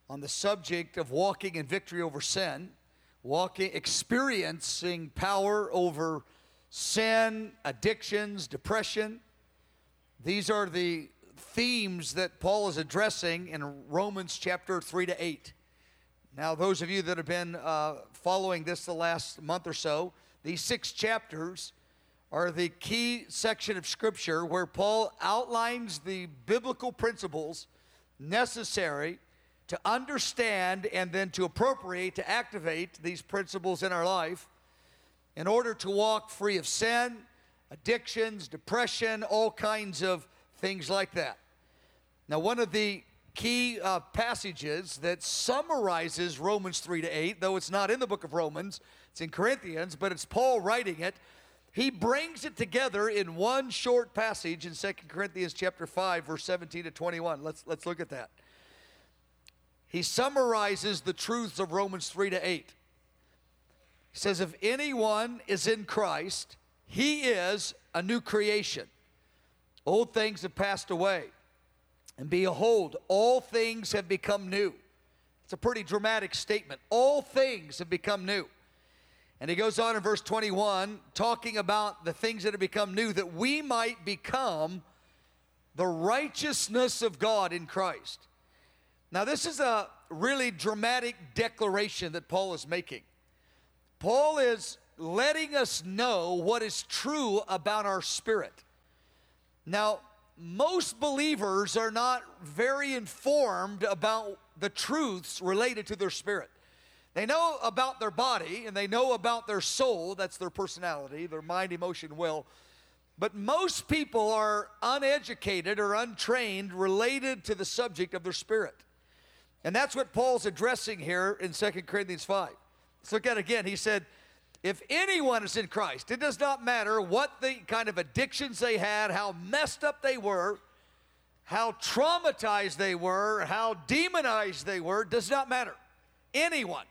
on the subject of walking in victory over sin, experiencing power over sin, addictions, depression. These are the themes that Paul is addressing in Romans chapter 3 to 8. Now, those of you that have been following this the last month or so, these 6 chapters are the key section of Scripture where Paul outlines the biblical principles necessary to understand and then to appropriate, to activate these principles in our life in order to walk free of sin, addictions, depression, all kinds of things like that. Now, one of the key passages that summarizes Romans 3 to 8, though it's not in the book of Romans, it's in Corinthians, but it's Paul writing it. He brings it together in one short passage in 2 Corinthians chapter 5, verse 17 to 21. Let's look at that. He summarizes the truths of Romans 3 to 8. He says, if anyone is in Christ, he is a new creation. Old things have passed away, and behold, all things have become new. It's a pretty dramatic statement. All things have become new. And he goes on in verse 21, talking about the things that have become new, that we might become the righteousness of God in Christ. Now, this is a really dramatic declaration that Paul is making. Paul is letting us know what is true about our spirit. Now, most believers are not very informed about the truths related to their spirit. They know about their body and they know about their soul, that's their personality, their mind, emotion, will. But most people are uneducated or untrained related to the subject of their spirit. And that's what Paul's addressing here in 2 Corinthians 5. Let's look at it again. He said, if anyone is in Christ, it does not matter what the kind of addictions they had, how messed up they were, how traumatized they were, how demonized they were, does not matter. Anyone.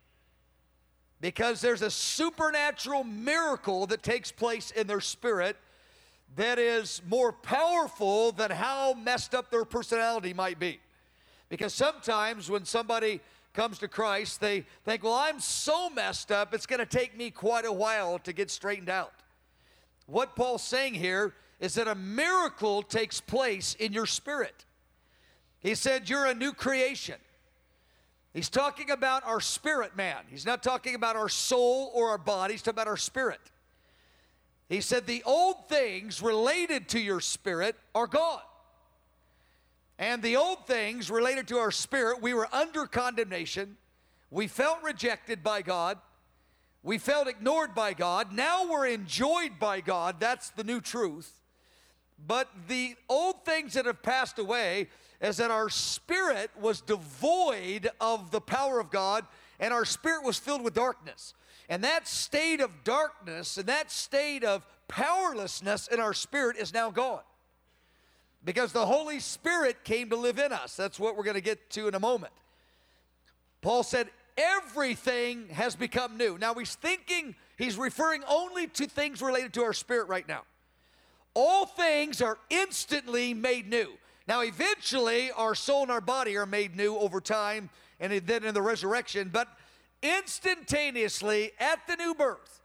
Because there's a supernatural miracle that takes place in their spirit that is more powerful than how messed up their personality might be. Because sometimes when somebody comes to Christ, they think, well, I'm so messed up, it's going to take me quite a while to get straightened out. What Paul's saying here is that a miracle takes place in your spirit. He said, you're a new creation. He's talking about our spirit man. He's not talking about our soul or our body. He's talking about our spirit. He said the old things related to your spirit are gone. And the old things related to our spirit, we were under condemnation. We felt rejected by God. We felt ignored by God. Now we're enjoyed by God. That's the new truth. But the old things that have passed away is that our spirit was devoid of the power of God, and our spirit was filled with darkness. And that state of darkness and that state of powerlessness in our spirit is now gone. Because the Holy Spirit came to live in us. That's what we're going to get to in a moment. Paul said, everything has become new. Now he's referring only to things related to our spirit right now. All things are instantly made new. Now eventually our soul and our body are made new over time and then in the resurrection, but instantaneously at the new birth,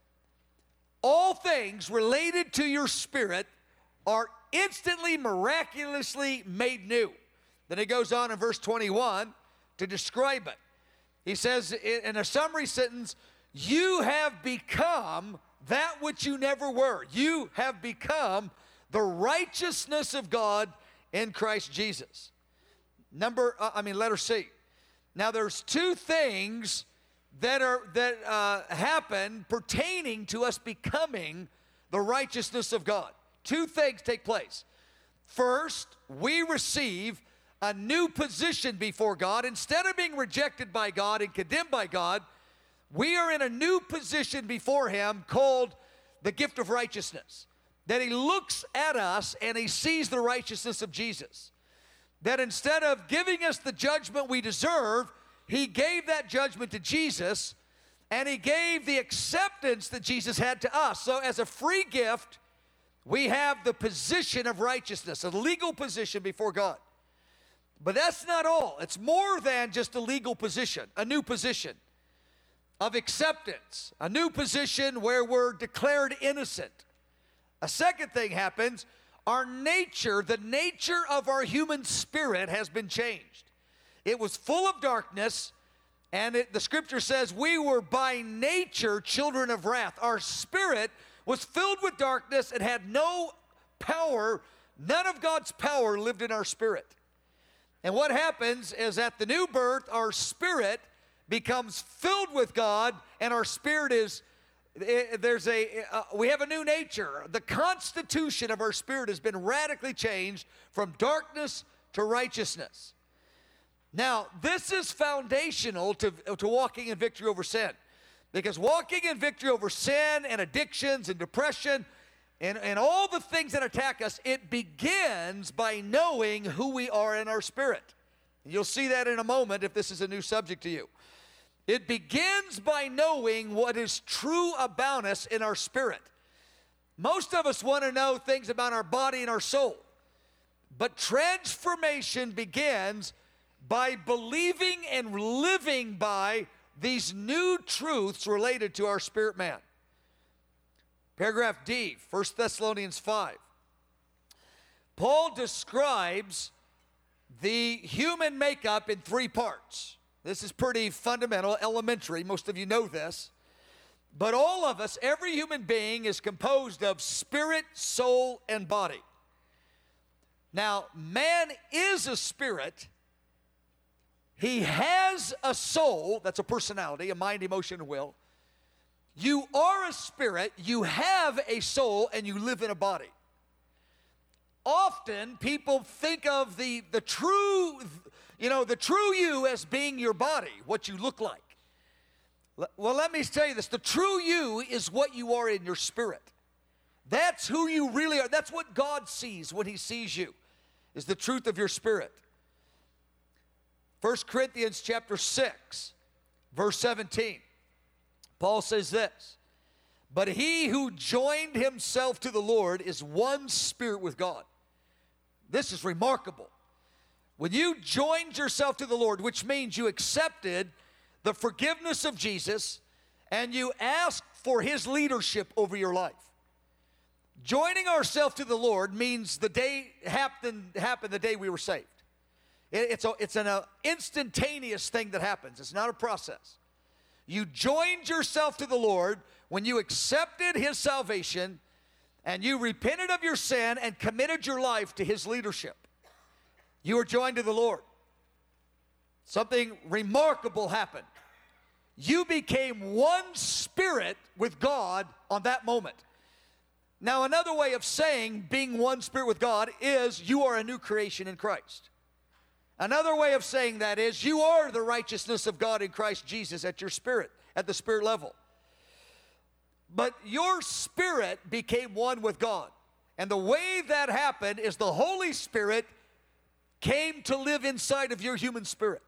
all things related to your spirit are instantly, miraculously made new. Then he goes on in verse 21 to describe it. He says in a summary sentence, you have become that which you never were. You have become the righteousness of God in Christ Jesus. Letter C. Now there's 2 things that happen pertaining to us becoming the righteousness of God. 2 things take place. First, we receive a new position before God. Instead of being rejected by God and condemned by God, we are in a new position before Him called the gift of righteousness. That He looks at us and He sees the righteousness of Jesus. That instead of giving us the judgment we deserve, He gave that judgment to Jesus, and He gave the acceptance that Jesus had to us. So as a free gift, we have the position of righteousness, a legal position before God. But that's not all. It's more than just a legal position, a new position of acceptance, a new position where we're declared innocent. A second thing happens. Our nature, the nature of our human spirit has been changed. It was full of darkness, and the scripture says we were by nature children of wrath. Our spirit was filled with darkness and had no power. None of God's power lived in our spirit. And what happens is at the new birth, our spirit becomes filled with God, and our spirit is, we have a new nature. The constitution of our spirit has been radically changed from darkness to righteousness. Now, this is foundational to walking in victory over sin. Because walking in victory over sin and addictions and depression and all the things that attack us, it begins by knowing who we are in our spirit. And you'll see that in a moment if this is a new subject to you. It begins by knowing what is true about us in our spirit. Most of us want to know things about our body and our soul. But transformation begins by believing and living by these new truths related to our spirit man. Paragraph D, 1 Thessalonians 5. Paul describes the human makeup in three parts. This is pretty fundamental, elementary. Most of you know this. But all of us, every human being is composed of spirit, soul, and body. Now, man is a spirit. He has a soul, that's a personality, a mind, emotion, and will. You are a spirit, you have a soul, and you live in a body. Often, people think of the true you as being your body, what you look like. Well, let me tell you this. The true you is what you are in your spirit. That's who you really are. That's what God sees when he sees you, is the truth of your spirit. 1 Corinthians chapter 6, verse 17. Paul says this, but he who joined himself to the Lord is one spirit with God. This is remarkable. When you joined yourself to the Lord, which means you accepted the forgiveness of Jesus and you asked for his leadership over your life. Joining ourselves to the Lord means the day happened the day we were saved. It's an instantaneous thing that happens. It's not a process. You joined yourself to the Lord when you accepted his salvation and you repented of your sin and committed your life to his leadership. You were joined to the Lord. Something remarkable happened. You became one spirit with God on that moment. Now, another way of saying being one spirit with God is you are a new creation in Christ. Another way of saying that is you are the righteousness of God in Christ Jesus at your spirit, at the spirit level. But your spirit became one with God. And the way that happened is the Holy Spirit came to live inside of your human spirit.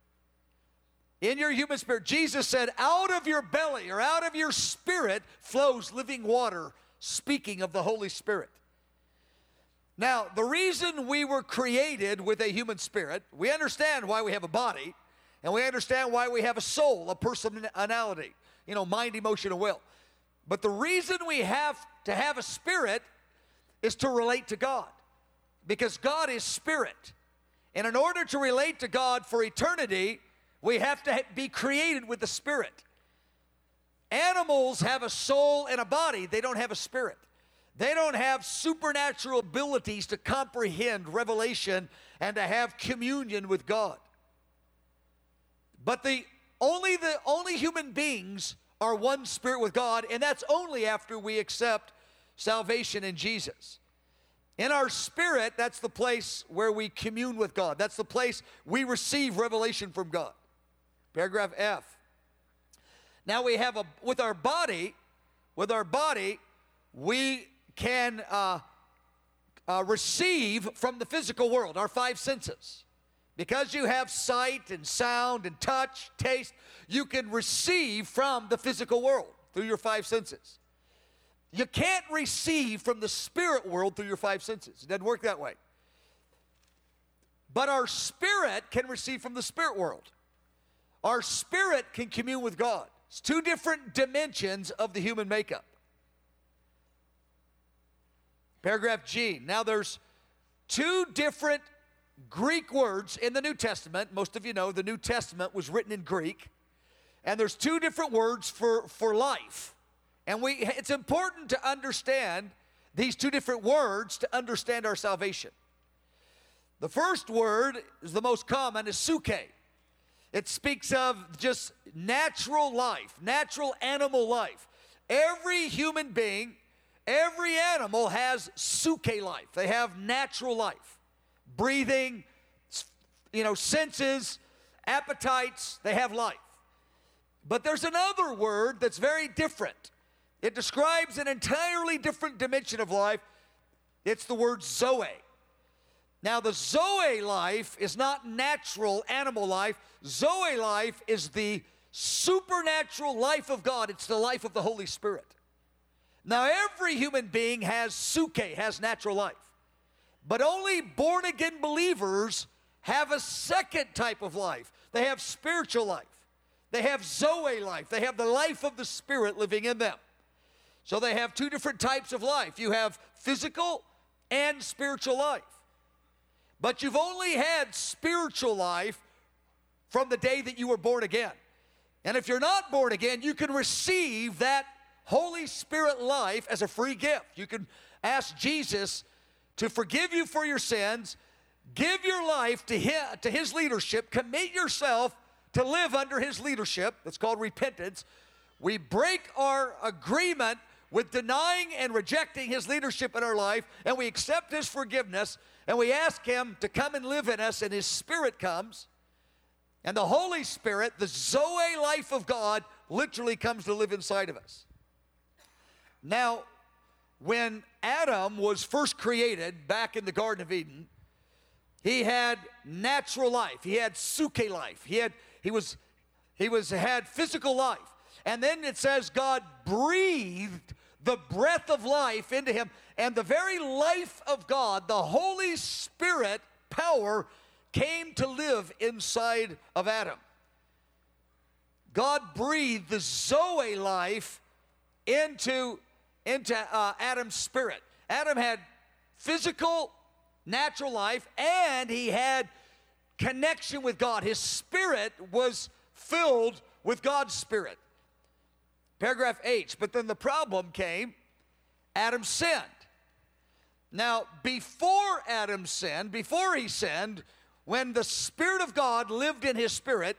In your human spirit, Jesus said, out of your belly or out of your spirit flows living water, speaking of the Holy Spirit. Now, the reason we were created with a human spirit, we understand why we have a body, and we understand why we have a soul, a personality, mind, emotion, and will. But the reason we have to have a spirit is to relate to God, because God is spirit. And in order to relate to God for eternity, we have to be created with the spirit. Animals have a soul and a body. They don't have a spirit. They don't have supernatural abilities to comprehend revelation and to have communion with God. But only human beings are one spirit with God, and that's only after we accept salvation in Jesus. In our spirit, that's the place where we commune with God. That's the place we receive revelation from God. Paragraph F. Now we have with our body, we can receive from the physical world, our five senses. Because you have sight and sound and touch, taste, you can receive from the physical world through your five senses. You can't receive from the spirit world through your five senses. It doesn't work that way. but our spirit can receive from the spirit world. Our spirit can commune with God. It's two different dimensions of the human makeup. Paragraph G. Now there's two different Greek words in the New Testament. Most of you know the New Testament was written in Greek. And there's two different words for life. And it's important to understand these two different words to understand our salvation. The first word is the most common, is suke. It speaks of just natural life, natural animal life. Every human being, every animal has suke life. They have natural life. Breathing, senses, appetites, they have life. But there's another word that's very different. It describes an entirely different dimension of life. It's the word zoe. Now, the zoe life is not natural animal life. Zoe life is the supernatural life of God. It's the life of the Holy Spirit. Now, every human being has suke, has natural life. But only born-again believers have a second type of life. They have spiritual life. They have zoe life. They have the life of the Spirit living in them. So they have two different types of life. You have physical and spiritual life. But you've only had spiritual life from the day that you were born again. And if you're not born again, you can receive that Holy Spirit life as a free gift. You can ask Jesus to forgive you for your sins, give your life to his leadership, commit yourself to live under his leadership. That's called repentance. We break our agreement with denying and rejecting his leadership in our life, and we accept his forgiveness, and we ask him to come and live in us, and his Spirit comes, and the Holy Spirit, the Zoe life of God, literally comes to live inside of us. Now, when Adam was first created back in the Garden of Eden, he had natural life. He had suke life. He had physical life. And then it says God breathed the breath of life into him, and the very life of God, the Holy Spirit power, came to live inside of Adam. God breathed the Zoe life into Adam's spirit. Adam had physical, natural life, and he had connection with God. His spirit was filled with God's Spirit. Paragraph H, but then the problem came. Adam sinned. Now, before Adam sinned, before he sinned, when the Spirit of God lived in his spirit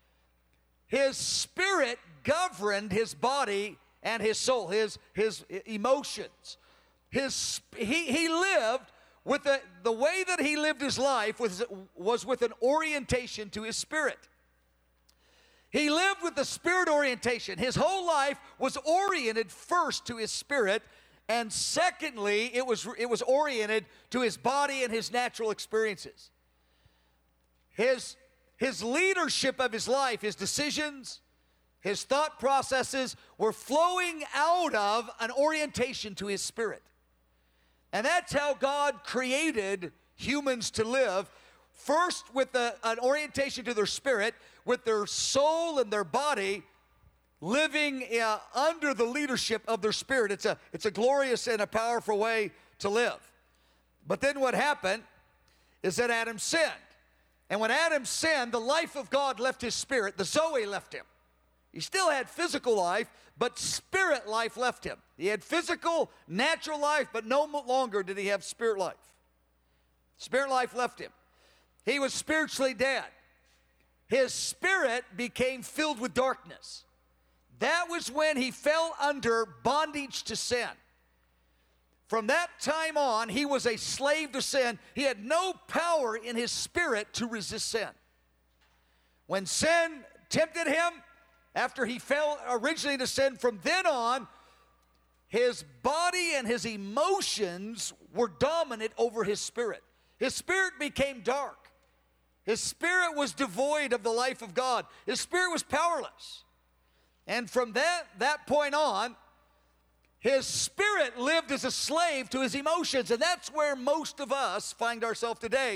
governed his body and his soul, his emotions. He lived with the way that he lived his life was with an orientation to his spirit. He lived with the spirit orientation. His whole life was oriented first to his spirit, and secondly, it was oriented to his body and his natural experiences. His leadership of his life, his decisions, his thought processes were flowing out of an orientation to his spirit. And that's how God created humans to live. First with an orientation to their spirit, with their soul and their body living under the leadership of their spirit. It's a glorious and a powerful way to live. But then what happened is that Adam sinned. And when Adam sinned, the life of God left his spirit. The Zoe left him. He still had physical life, but spirit life left him. He had physical, natural life, but no longer did he have spirit life. Spirit life left him. He was spiritually dead. His spirit became filled with darkness. That was when he fell under bondage to sin. From that time on, he was a slave to sin. He had no power in his spirit to resist sin. When sin tempted him, after he fell originally to sin, from then on, his body and his emotions were dominant over his spirit. His spirit became dark. His spirit was devoid of the life of God. His spirit was powerless. And from that point on, his spirit lived as a slave to his emotions. And that's where most of us find ourselves today.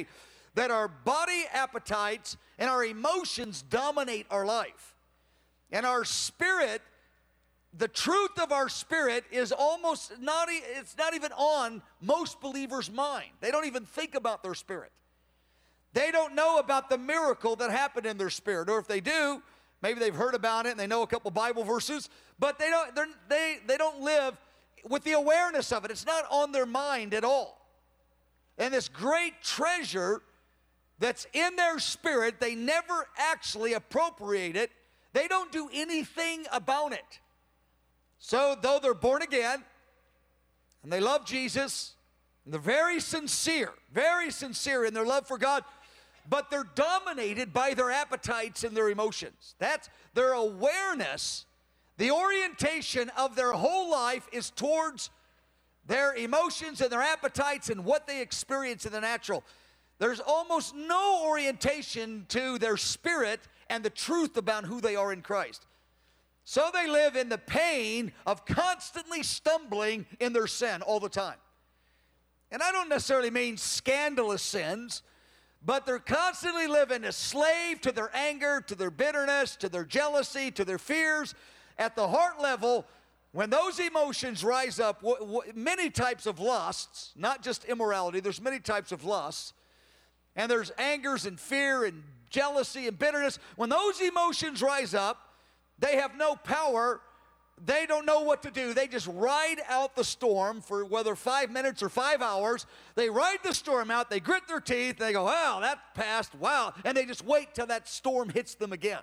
that our body appetites and our emotions dominate our life. And our spirit, the truth of our spirit is almost not, it's not even on most believers' mind. They don't even think about their spirit. They don't know about the miracle that happened in their spirit. Or if they do, maybe they've heard about it and they know a couple Bible verses, but they don't live with the awareness of it. It's not on their mind at all. And this great treasure that's in their spirit, they never actually appropriate it. They don't do anything about it. So though they're born again, and they love Jesus, and they're very sincere in their love for God, but they're dominated by their appetites and their emotions. That's their awareness. The orientation of their whole life is towards their emotions and their appetites and what they experience in the natural. There's almost no orientation to their spirit and the truth about who they are in Christ. So they live in the pain of constantly stumbling in their sin all the time. And I don't necessarily mean scandalous sins, but they're constantly living a slave to their anger, to their bitterness, to their jealousy, to their fears. At the heart level, when those emotions rise up, many types of lusts, not just immorality, there's many types of lusts, and there's angers and fear and jealousy and bitterness. When those emotions rise up, they have no power. They don't know what to do. They just ride out the storm for whether 5 minutes or 5 hours. They ride the storm out. They grit their teeth. They go, wow, that passed. Wow. And they just wait till that storm hits them again.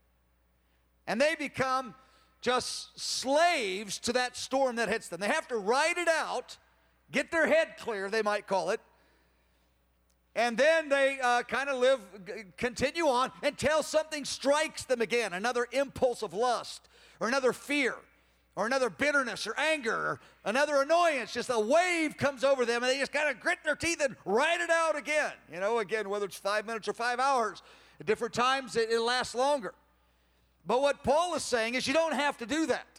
And they become just slaves to that storm that hits them. They have to ride it out, get their head clear, they might call it. And then they kind of continue on until something strikes them again, another impulse of lust, or another fear, or another bitterness, or anger, or another annoyance. Just a wave comes over them, and they just kind of grit their teeth and ride it out again. You know, again, whether it's 5 minutes or 5 hours, at different times it lasts longer. But what Paul is saying is you don't have to do that.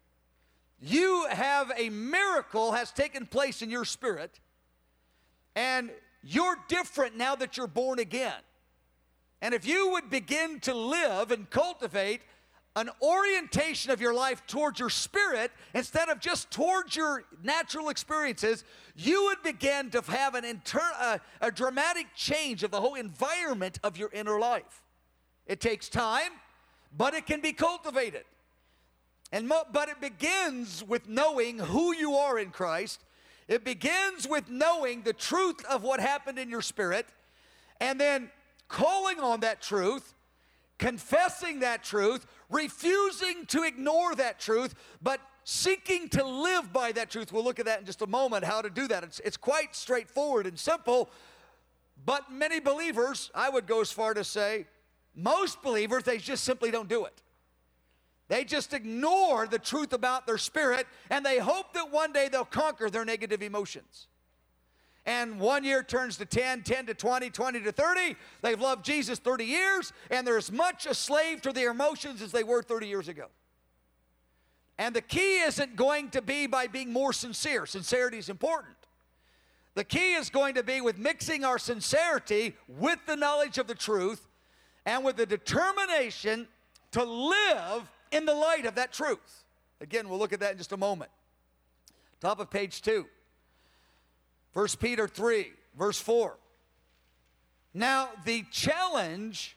You have a miracle has taken place in your spirit, and you're different now that you're born again. And if you would begin to live and cultivate an orientation of your life towards your spirit instead of just towards your natural experiences, you would begin to have a dramatic change of the whole environment of your inner life. It takes time, but it can be cultivated. But it begins with knowing who you are in Christ. It begins with knowing the truth of what happened in your spirit, and then calling on that truth, confessing that truth, refusing to ignore that truth, but seeking to live by that truth. We'll look at that in just a moment, how to do that. It's quite straightforward and simple, but many believers, I would go as far to say, most believers, they just simply don't do it. They just ignore the truth about their spirit, and they hope that one day they'll conquer their negative emotions. And 1 year turns to 10, 10 to 20, 20 to 30. They've loved Jesus 30 years, and they're as much a slave to their emotions as they were 30 years ago. And the key isn't going to be by being more sincere. Sincerity is important. The key is going to be with mixing our sincerity with the knowledge of the truth and with the determination to live in the light of that truth. Again, we'll look at that in just a moment. Top of page 2. 1 Peter 3, verse 4. Now, the challenge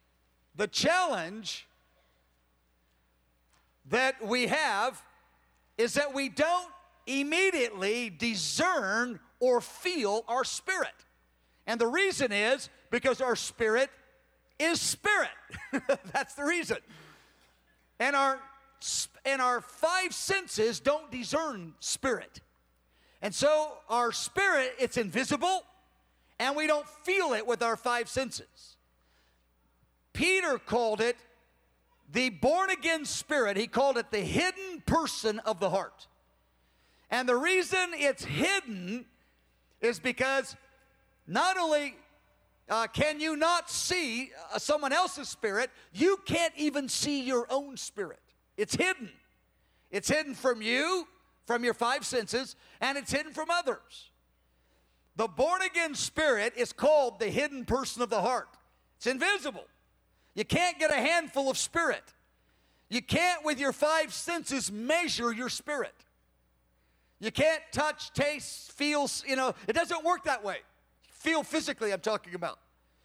that we have is that we don't immediately discern or feel our spirit. And the reason is because our spirit is spirit. That's the reason. And our five senses don't discern spirit. And so our spirit, it's invisible, and we don't feel it with our five senses. Peter called it the born-again spirit. He called it the hidden person of the heart. And the reason it's hidden is because not only can you not see someone else's spirit, you can't even see your own spirit. It's hidden. It's hidden from you, from your five senses, and it's hidden from others. The born-again spirit is called the hidden person of the heart. It's invisible. You can't get a handful of spirit. You can't, with your five senses, measure your spirit. You can't touch, taste, feel, it doesn't work that way. Feel physically, I'm talking about.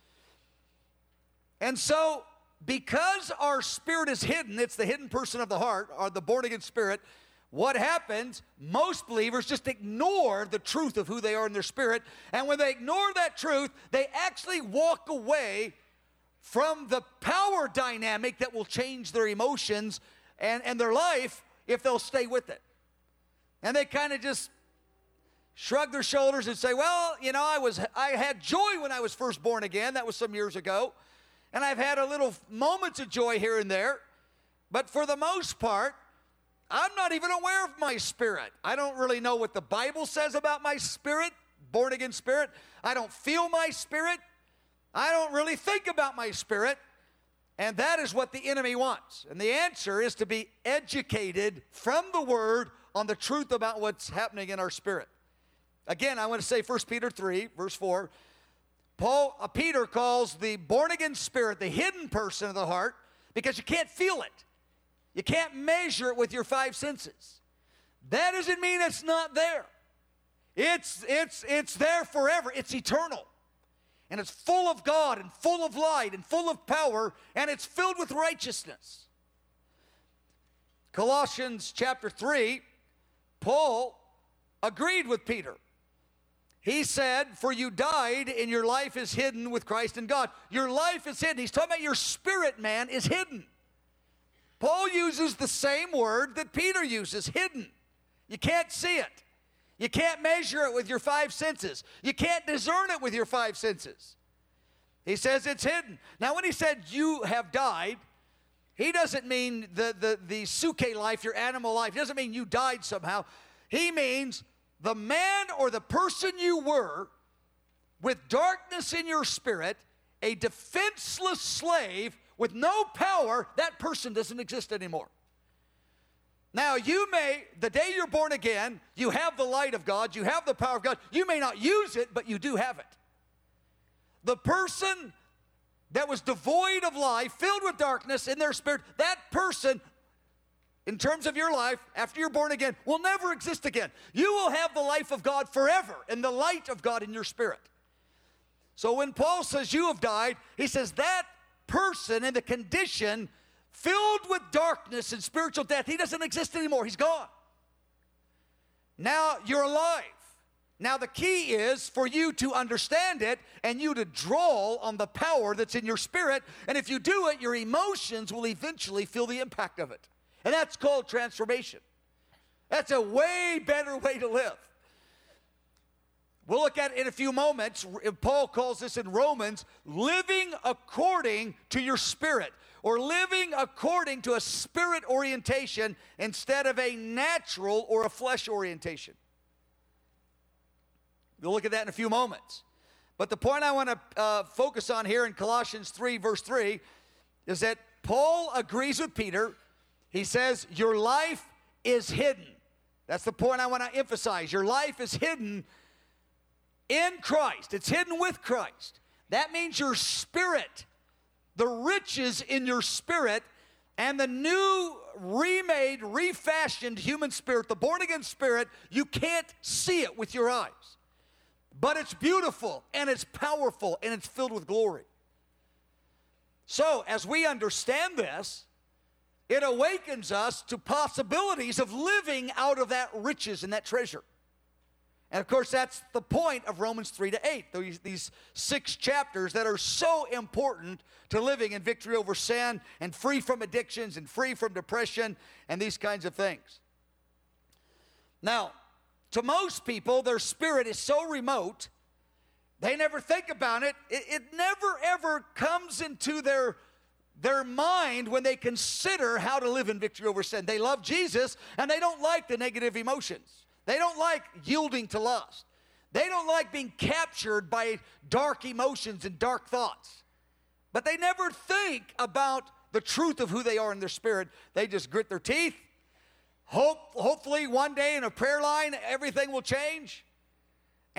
And so, because our spirit is hidden, it's the hidden person of the heart, or the born-again spirit, what happens, most believers just ignore the truth of who they are in their spirit, and when they ignore that truth, they actually walk away from the power dynamic that will change their emotions and their life if they'll stay with it. And they kind of just shrug their shoulders and say, well, I had joy when I was first born again. That was some years ago. And I've had a little moments of joy here and there. But for the most part, I'm not even aware of my spirit. I don't really know what the Bible says about my spirit, born again spirit. I don't feel my spirit. I don't really think about my spirit. And that is what the enemy wants. And the answer is to be educated from the Word on the truth about what's happening in our spirit. Again, I want to say 1 Peter 3, verse 4. Peter calls the born-again spirit the hidden person of the heart because you can't feel it. You can't measure it with your five senses. That doesn't mean it's not there. It's there forever. It's eternal. And it's full of God and full of light and full of power, and it's filled with righteousness. Colossians chapter 3, Paul agreed with Peter. He said, for you died and your life is hidden with Christ in God. Your life is hidden. He's talking about your spirit, man, is hidden. Paul uses the same word that Peter uses, hidden. You can't see it. You can't measure it with your five senses. You can't discern it with your five senses. He says it's hidden. Now, when he said you have died, he doesn't mean the suke life, your animal life. He doesn't mean you died somehow. He means the man or the person you were with darkness in your spirit, a defenseless slave with no power, that person doesn't exist anymore. Now, the day you're born again, you have the light of God, you have the power of God. You may not use it, but you do have it. The person that was devoid of life, filled with darkness in their spirit, that person, in terms of your life, after you're born again, will never exist again. You will have the life of God forever and the light of God in your spirit. So when Paul says you have died, he says that person in the condition filled with darkness and spiritual death, he doesn't exist anymore. He's gone. Now you're alive. Now the key is for you to understand it and you to draw on the power that's in your spirit. And if you do it, your emotions will eventually feel the impact of it. And that's called transformation. That's a way better way to live. We'll look at it in a few moments. Paul calls this in Romans, living according to your spirit, or living according to a spirit orientation instead of a natural or a flesh orientation. We'll look at that in a few moments. But the point I want to focus on here in Colossians 3, verse 3, is that Paul agrees with Peter. He says, your life is hidden. That's the point I want to emphasize. Your life is hidden in Christ. It's hidden with Christ. That means your spirit, the riches in your spirit, and the new, remade, refashioned human spirit, the born-again spirit, you can't see it with your eyes. But it's beautiful, and it's powerful, and it's filled with glory. So, as we understand this, it awakens us to possibilities of living out of that riches and that treasure. And of course, that's the point of Romans 3 to 8, these 6 chapters that are so important to living in victory over sin and free from addictions and free from depression and these kinds of things. Now, to most people, their spirit is so remote, they never think about it. It never, ever comes into their mind when they consider how to live in victory over sin. They love Jesus, and they don't like the negative emotions. They don't like yielding to lust. They don't like being captured by dark emotions and dark thoughts. But they never think about the truth of who they are in their spirit. They just grit their teeth. Hopefully one day in a prayer line, everything will change.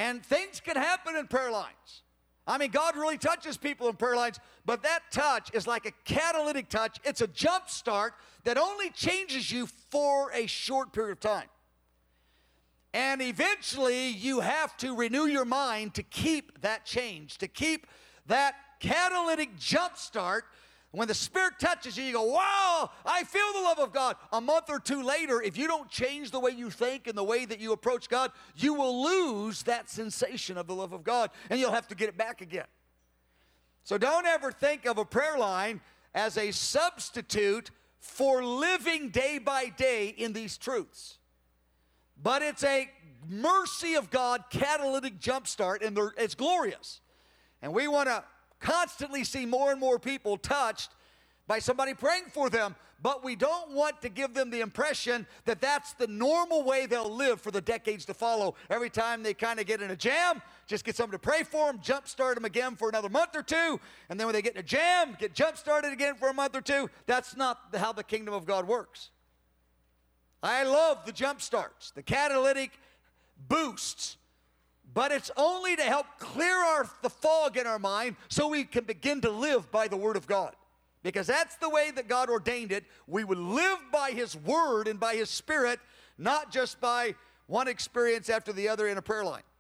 And things can happen in prayer lines. I mean, God really touches people in prayer lines, but that touch is like a catalytic touch. It's a jump start that only changes you for a short period of time. And eventually, you have to renew your mind to keep that change, to keep that catalytic jump start. When the Spirit touches you, you go, wow, I feel the love of God. A month or two later, if you don't change the way you think and the way that you approach God, you will lose that sensation of the love of God, and you'll have to get it back again. So don't ever think of a prayer line as a substitute for living day by day in these truths. But it's a mercy of God catalytic jumpstart, and it's glorious. And we want to constantly see more and more people touched by somebody praying for them, but we don't want to give them the impression that that's the normal way they'll live for the decades to follow. Every time they kind of get in a jam, just get someone to pray for them, jumpstart them again for another month or two, and then when they get in a jam, get jumpstarted again for a month or two. That's not how the kingdom of God works. I love the jump starts, the catalytic boosts, but it's only to help clear the fog in our mind so we can begin to live by the Word of God. Because that's the way that God ordained it. We would live by His Word and by His Spirit, not just by one experience after the other in a prayer line.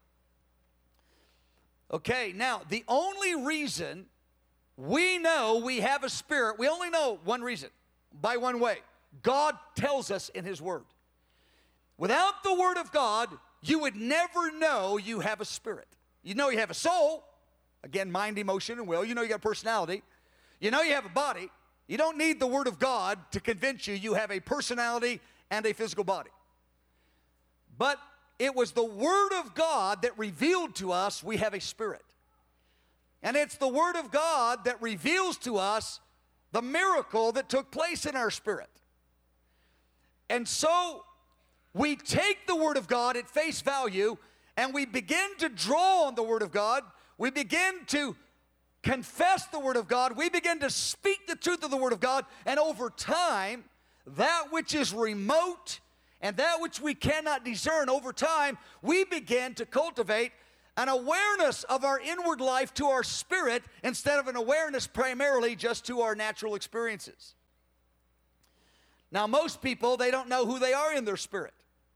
Okay, now, the only reason we know we have a spirit, we only know one reason, by one way. God tells us in His Word. Without the Word of God, you would never know you have a spirit. You know you have a soul, again, mind, emotion, and will. You know you got a personality. You know you have a body. You don't need the Word of God to convince you you have a personality and a physical body. But it was the Word of God that revealed to us we have a spirit. And it's the Word of God that reveals to us the miracle that took place in our spirit. And so we take the Word of God at face value, and we begin to draw on the Word of God. We begin to confess the Word of God. We begin to speak the truth of the Word of God. And over time, that which is remote and that which we cannot discern, over time, we begin to cultivate an awareness of our inward life to our spirit instead of an awareness primarily just to our natural experiences. Now, most people, they don't know who they are in their spirit.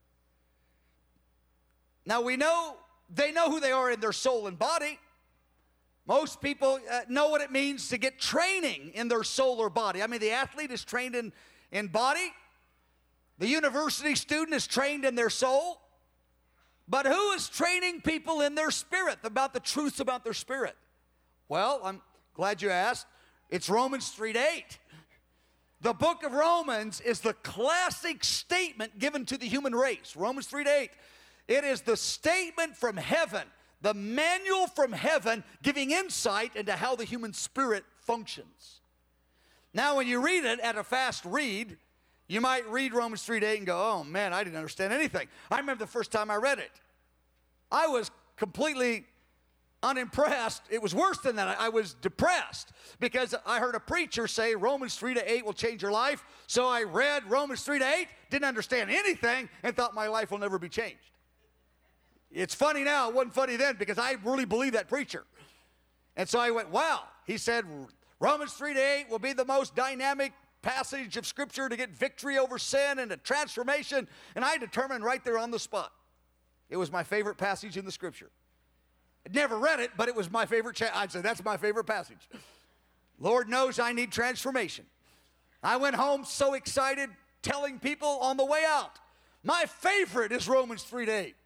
Now, they know who they are in their soul and body. Most people know what it means to get training in their soul or body. I mean, the athlete is trained in body. The university student is trained in their soul. But who is training people in their spirit, about the truths about their spirit? Well, I'm glad you asked. It's Romans 3:8. The book of Romans is the classic statement given to the human race. Romans 3:8. It is the statement from heaven, the manual from heaven giving insight into how the human spirit functions. Now, when you read it at a fast read, you might read Romans 3:8 and go, oh man, I didn't understand anything. I remember the first time I read it. I was completely unimpressed. It was worse than that. I was depressed because I heard a preacher say Romans 3:8 will change your life. So I read Romans 3:8, didn't understand anything, and thought my life will never be changed. It's funny now. It wasn't funny then because I really believe that preacher. And so I went, wow. He said Romans 3:8 will be the most dynamic passage of Scripture to get victory over sin and a transformation. And I determined right there on the spot. It was my favorite passage in the Scripture. I'd never read it, but it was my favorite. I'd say that's my favorite passage. Lord knows I need transformation. I went home so excited, telling people on the way out, my favorite is Romans 3:8.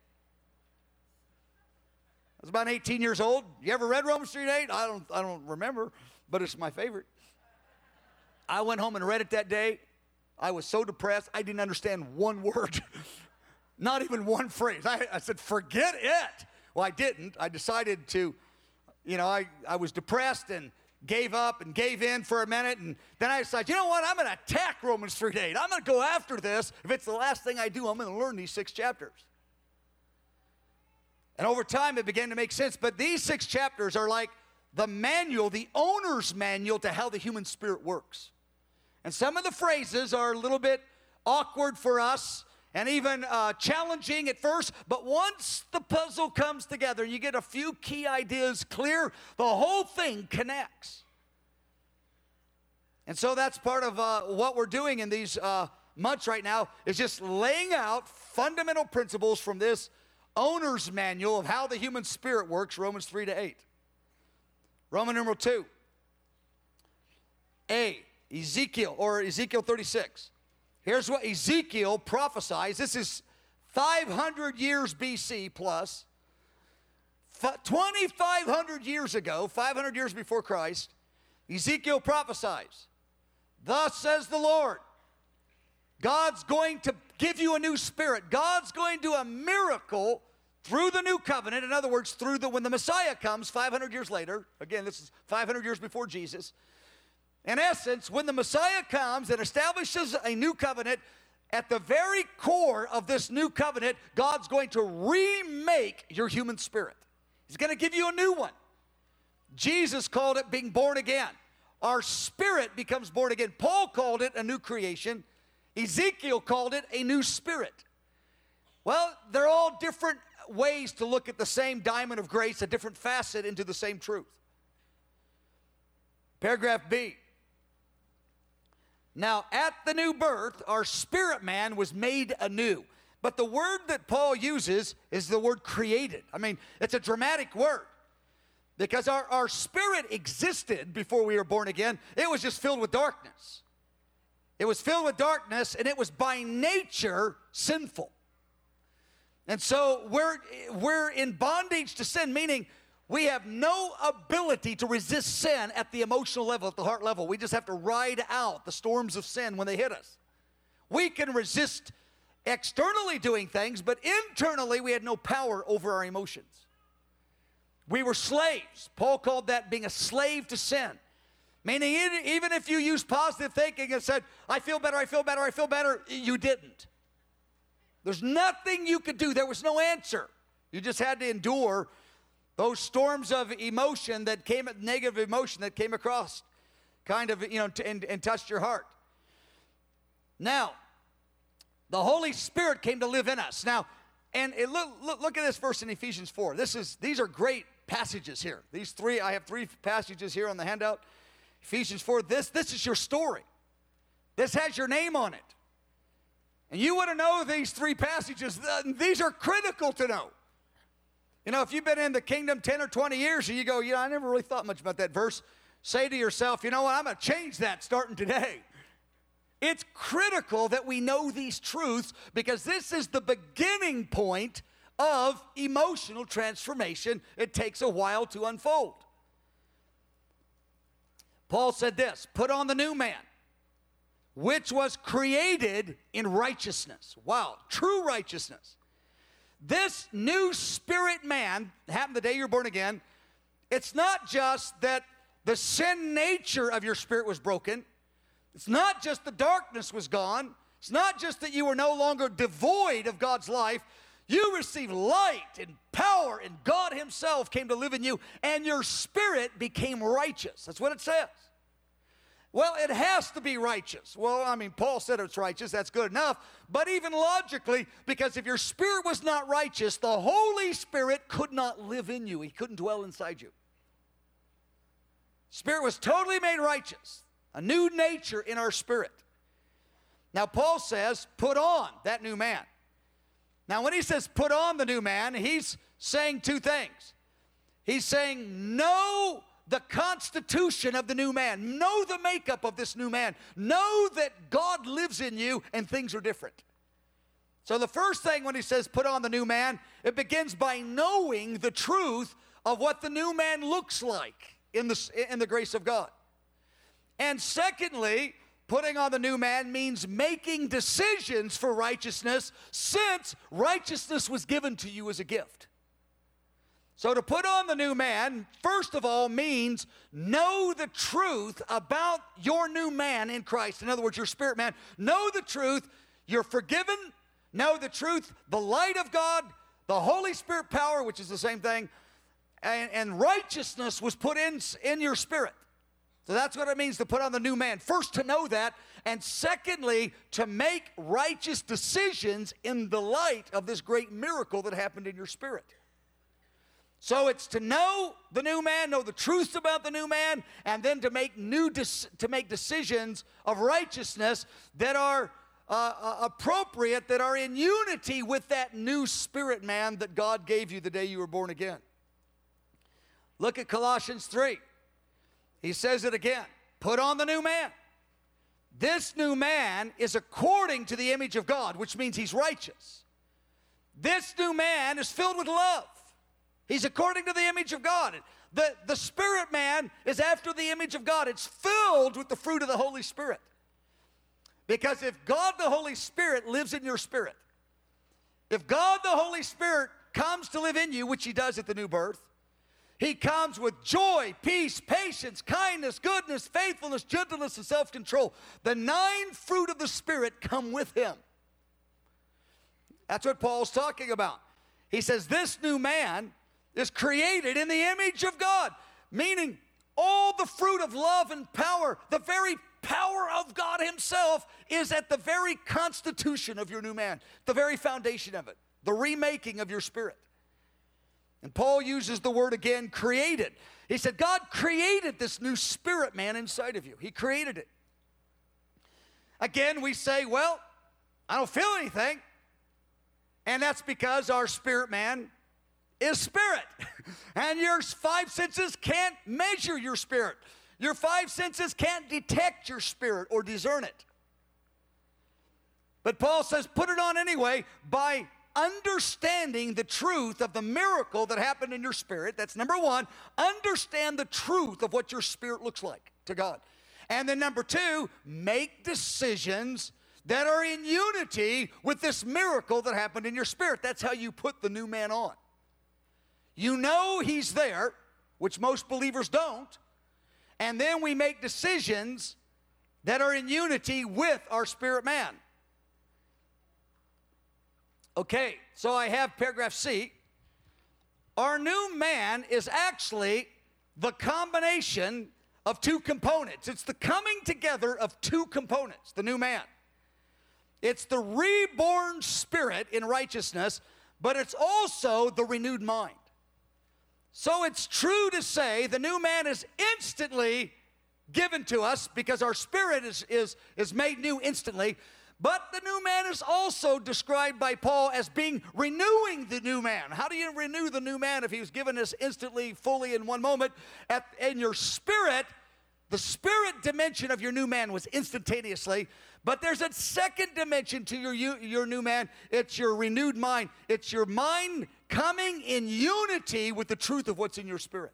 I was about 18 years old. You ever read Romans 3:8? I don't remember, but it's my favorite. I went home and read it that day. I was so depressed, I didn't understand one word. Not even one phrase. I said, forget it. Well, I didn't. I decided to, I was depressed and gave up and gave in for a minute. And then I decided, you know what? I'm going to attack Romans 3:8. I'm going to go after this. If it's the last thing I do, I'm going to learn these 6 chapters. And over time, it began to make sense. But these 6 chapters are like the manual, the owner's manual to how the human spirit works. And some of the phrases are a little bit awkward for us, and even challenging at first, but once the puzzle comes together, you get a few key ideas clear, the whole thing connects. And so that's part of what we're doing in these months right now, is just laying out fundamental principles from this owner's manual of how the human spirit works, Romans 3-8. Roman numeral 2. Ezekiel 36. Here's what Ezekiel prophesies. This is 500 years BC plus. 2,500 years ago, 500 years before Christ, Ezekiel prophesies, "Thus says the Lord, God's going to give you a new spirit. God's going to do a miracle through the new covenant." In other words, when the Messiah comes 500 years later, again, this is 500 years before Jesus. In essence, when the Messiah comes and establishes a new covenant, at the very core of this new covenant, God's going to remake your human spirit. He's going to give you a new one. Jesus called it being born again. Our spirit becomes born again. Paul called it a new creation. Ezekiel called it a new spirit. Well, they're all different ways to look at the same diamond of grace, a different facet into the same truth. Paragraph B. Now, at the new birth, our spirit man was made anew. But the word that Paul uses is the word created. I mean, it's a dramatic word. Because our spirit existed before we were born again. It was just filled with darkness. It was filled with darkness, and it was by nature sinful. And so we're in bondage to sin, meaning we have no ability to resist sin at the emotional level, at the heart level. We just have to ride out the storms of sin when they hit us. We can resist externally doing things, but internally we had no power over our emotions. We were slaves. Paul called that being a slave to sin. Meaning even if you used positive thinking and said, I feel better, I feel better, I feel better, you didn't. There's nothing you could do. There was no answer. You just had to endure those storms of emotion that came, negative emotion that came across, kind of, and touched your heart. Now, the Holy Spirit came to live in us. Now, and look at this verse in Ephesians 4. These are great passages here. I have three passages here on the handout. Ephesians 4, this is your story. This has your name on it. And you want to know these three passages. These are critical to know. If you've been in the kingdom 10 or 20 years and you go, I never really thought much about that verse, say to yourself, you know what, I'm going to change that starting today. It's critical that we know these truths because this is the beginning point of emotional transformation. It takes a while to unfold. Paul said this, put on the new man, which was created in righteousness. Wow, true righteousness. This new spirit man, happened the day you're born again, it's not just that the sin nature of your spirit was broken. It's not just the darkness was gone. It's not just that you were no longer devoid of God's life. You received light and power, and God himself came to live in you, and your spirit became righteous. That's what it says. Well, it has to be righteous. Well, Paul said it's righteous. That's good enough. But even logically, because if your spirit was not righteous, the Holy Spirit could not live in you. He couldn't dwell inside you. Spirit was totally made righteous. A new nature in our spirit. Now, Paul says, put on that new man. Now, when he says put on the new man, he's saying two things. He's saying, know the constitution of the new man. Know the makeup of this new man. Know that God lives in you and things are different. So the first thing when he says put on the new man, it begins by knowing the truth of what the new man looks like in the grace of God. And secondly, putting on the new man means making decisions for righteousness, since righteousness was given to you as a gift. So to put on the new man, first of all, means know the truth about your new man in Christ. In other words, your spirit man. Know the truth. You're forgiven. Know the truth. The light of God, the Holy Spirit power, which is the same thing, and righteousness was put in your spirit. So that's what it means to put on the new man. First, to know that, and secondly, to make righteous decisions in the light of this great miracle that happened in your spirit. So it's to know the new man, know the truth about the new man, and then to make decisions of righteousness that are appropriate, that are in unity with that new spirit man that God gave you the day you were born again. Look at Colossians 3. He says it again. Put on the new man. This new man is according to the image of God, which means he's righteous. This new man is filled with love. He's according to the image of God. The spirit man is after the image of God. It's filled with the fruit of the Holy Spirit. Because if God the Holy Spirit lives in your spirit, if God the Holy Spirit comes to live in you, which he does at the new birth, he comes with joy, peace, patience, kindness, goodness, faithfulness, gentleness, and self-control. The 9 fruit of the Spirit come with him. That's what Paul's talking about. He says this new man is created in the image of God, meaning all the fruit of love and power, the very power of God himself is at the very constitution of your new man, the very foundation of it, the remaking of your spirit. And Paul uses the word again, created. He said, God created this new spirit man inside of you. He created it. Again, we say, well, I don't feel anything. And that's because our spirit man is spirit. And your 5 senses can't measure your spirit. Your 5 senses can't detect your spirit or discern it. But Paul says, put it on anyway by understanding the truth of the miracle that happened in your spirit. That's number 1. Understand the truth of what your spirit looks like to God. And then number 2, make decisions that are in unity with this miracle that happened in your spirit. That's how you put the new man on. You know he's there, which most believers don't. And then we make decisions that are in unity with our spirit man. Okay, so I have paragraph C. Our new man is actually the combination of 2 components. It's the coming together of 2 components, the new man. It's the reborn spirit in righteousness, but it's also the renewed mind. So it's true to say the new man is instantly given to us because our spirit is made new instantly. But the new man is also described by Paul as being renewing the new man. How do you renew the new man if he was given us instantly, fully in one moment? In your spirit, the spirit dimension of your new man was instantaneously. But there's a second dimension to your new man. It's your renewed mind. It's your mind coming in unity with the truth of what's in your spirit.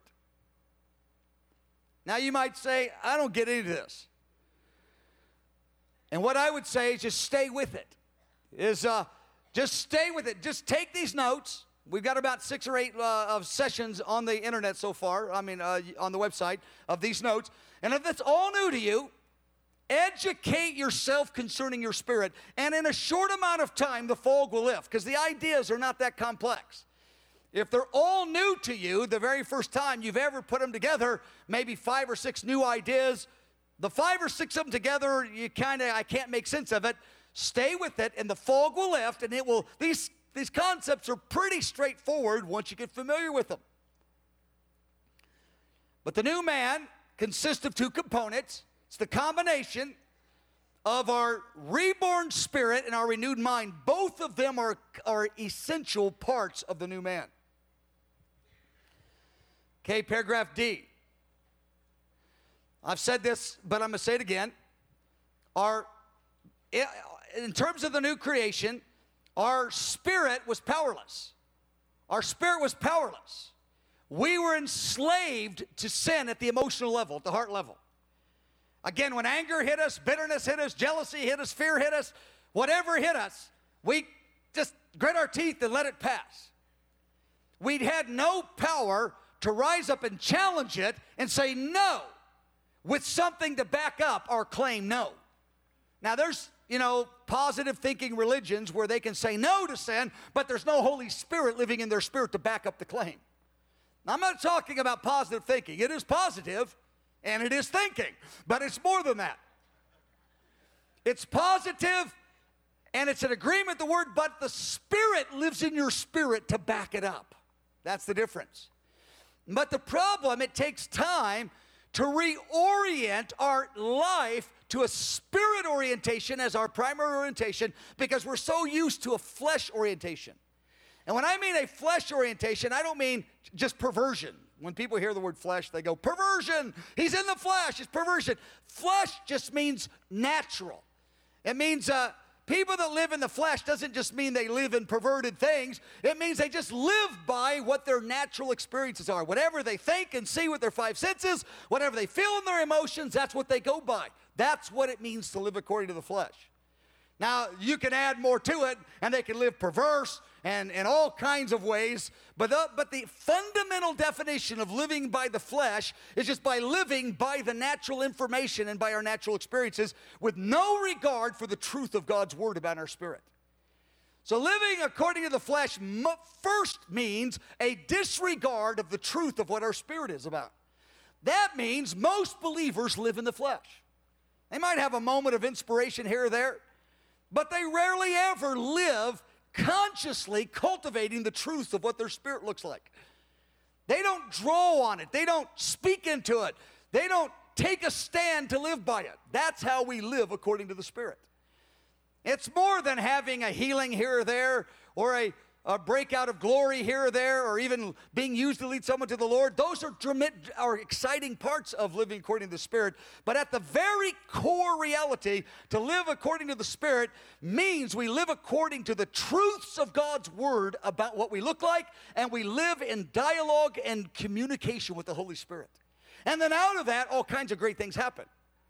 Now you might say, I don't get into this. And what I would say is just stay with it. Just stay with it. Just take these notes. We've got about 6 or 8 of sessions on the internet so far, on the website of these notes. And if it's all new to you, educate yourself concerning your spirit. And in a short amount of time, the fog will lift because the ideas are not that complex. If they're all new to you, the very first time you've ever put them together, maybe 5 or 6 new ideas, the 5 or 6 of them together, I can't make sense of it. Stay with it, and the fog will lift, and it will. These concepts are pretty straightforward once you get familiar with them. But the new man consists of 2 components. It's the combination of our reborn spirit and our renewed mind. Both of them are essential parts of the new man. Okay, paragraph D. I've said this, but I'm going to say it again. In terms of the new creation, our spirit was powerless. Our spirit was powerless. We were enslaved to sin at the emotional level, at the heart level. Again, when anger hit us, bitterness hit us, jealousy hit us, fear hit us, whatever hit us, we just grit our teeth and let it pass. We had no power to rise up and challenge it and say no, with something to back up our claim no. Now there's, positive thinking religions where they can say no to sin, but there's no Holy Spirit living in their spirit to back up the claim. Now, I'm not talking about positive thinking. It is positive, and it is thinking. But it's more than that. It's positive, and it's an agreement, the word, but the Spirit lives in your spirit to back it up. That's the difference. But the problem, it takes time to reorient our life to a spirit orientation as our primary orientation, because we're so used to a flesh orientation. And when I mean a flesh orientation, I don't mean just perversion. When people hear the word flesh, they go, perversion, he's in the flesh, it's perversion. Flesh just means natural. It means people that live in the flesh doesn't just mean they live in perverted things. It means they just live by what their natural experiences are. Whatever they think and see with their five senses, whatever they feel in their emotions, that's what they go by. That's what it means to live according to the flesh. Now, you can add more to it, and they can live perverse and in all kinds of ways, but the fundamental definition of living by the flesh is just by living by the natural information and by our natural experiences with no regard for the truth of God's word about our spirit. So living according to the flesh first means a disregard of the truth of what our spirit is about. That means most believers live in the flesh. They might have a moment of inspiration here or there, but they rarely ever live consciously cultivating the truth of what their spirit looks like. They don't draw on it. They don't speak into it. They don't take a stand to live by it. That's how we live according to the Spirit. It's more than having a healing here or there, or a breakout of glory here or there, or even being used to lead someone to the Lord. Those are exciting parts of living according to the Spirit. But at the very core reality, to live according to the Spirit means we live according to the truths of God's Word about what we look like, and we live in dialogue and communication with the Holy Spirit. And then out of that, all kinds of great things happen.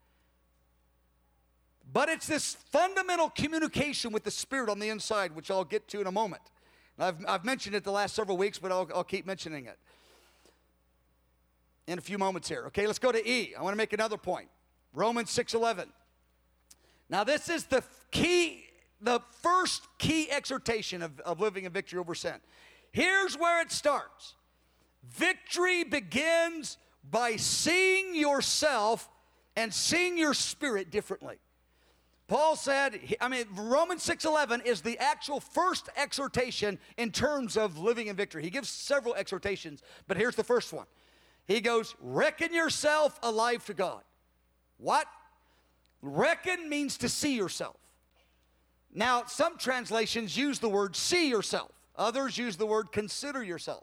But it's this fundamental communication with the Spirit on the inside, which I'll get to in a moment. I've mentioned it the last several weeks, but I'll keep mentioning it in a few moments here. Okay, let's go to E. I want to make another point. Romans 6:11. Now this is the first key exhortation of living in victory over sin. Here's where it starts. Victory begins by seeing yourself and seeing your spirit differently. Paul said, Romans 6:11 is the actual first exhortation in terms of living in victory. He gives several exhortations, but here's the first one. He goes, reckon yourself alive to God. What? Reckon means to see yourself. Now, some translations use the word see yourself. Others use the word consider yourself.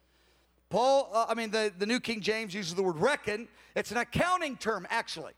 The New King James uses the word reckon. It's an accounting term, actually.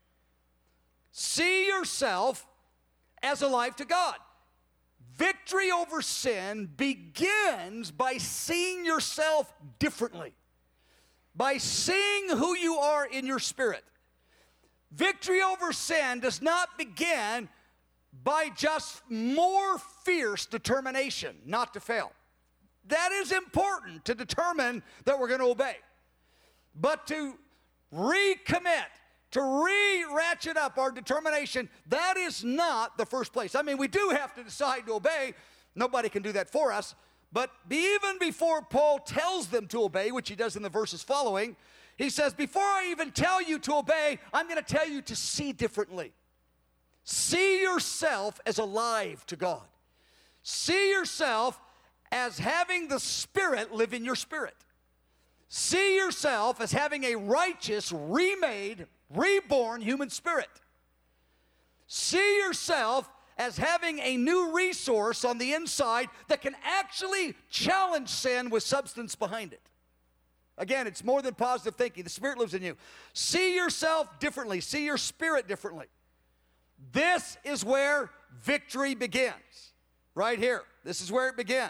See yourself as alive to God. Victory over sin begins by seeing yourself differently, by seeing who you are in your spirit. Victory over sin does not begin by just more fierce determination not to fail. That is important to determine that we're going to obey. But to recommit, to re-ratchet up our determination, that is not the first place. We do have to decide to obey. Nobody can do that for us. But even before Paul tells them to obey, which he does in the verses following, he says, before I even tell you to obey, I'm going to tell you to see differently. See yourself as alive to God. See yourself as having the Spirit live in your spirit. See yourself as having a righteous, remade, reborn human spirit. See yourself as having a new resource on the inside that can actually challenge sin with substance behind it. Again, it's more than positive thinking. The Spirit lives in you. See yourself differently. See your spirit differently. This is where victory begins. Right here. This is where it begins.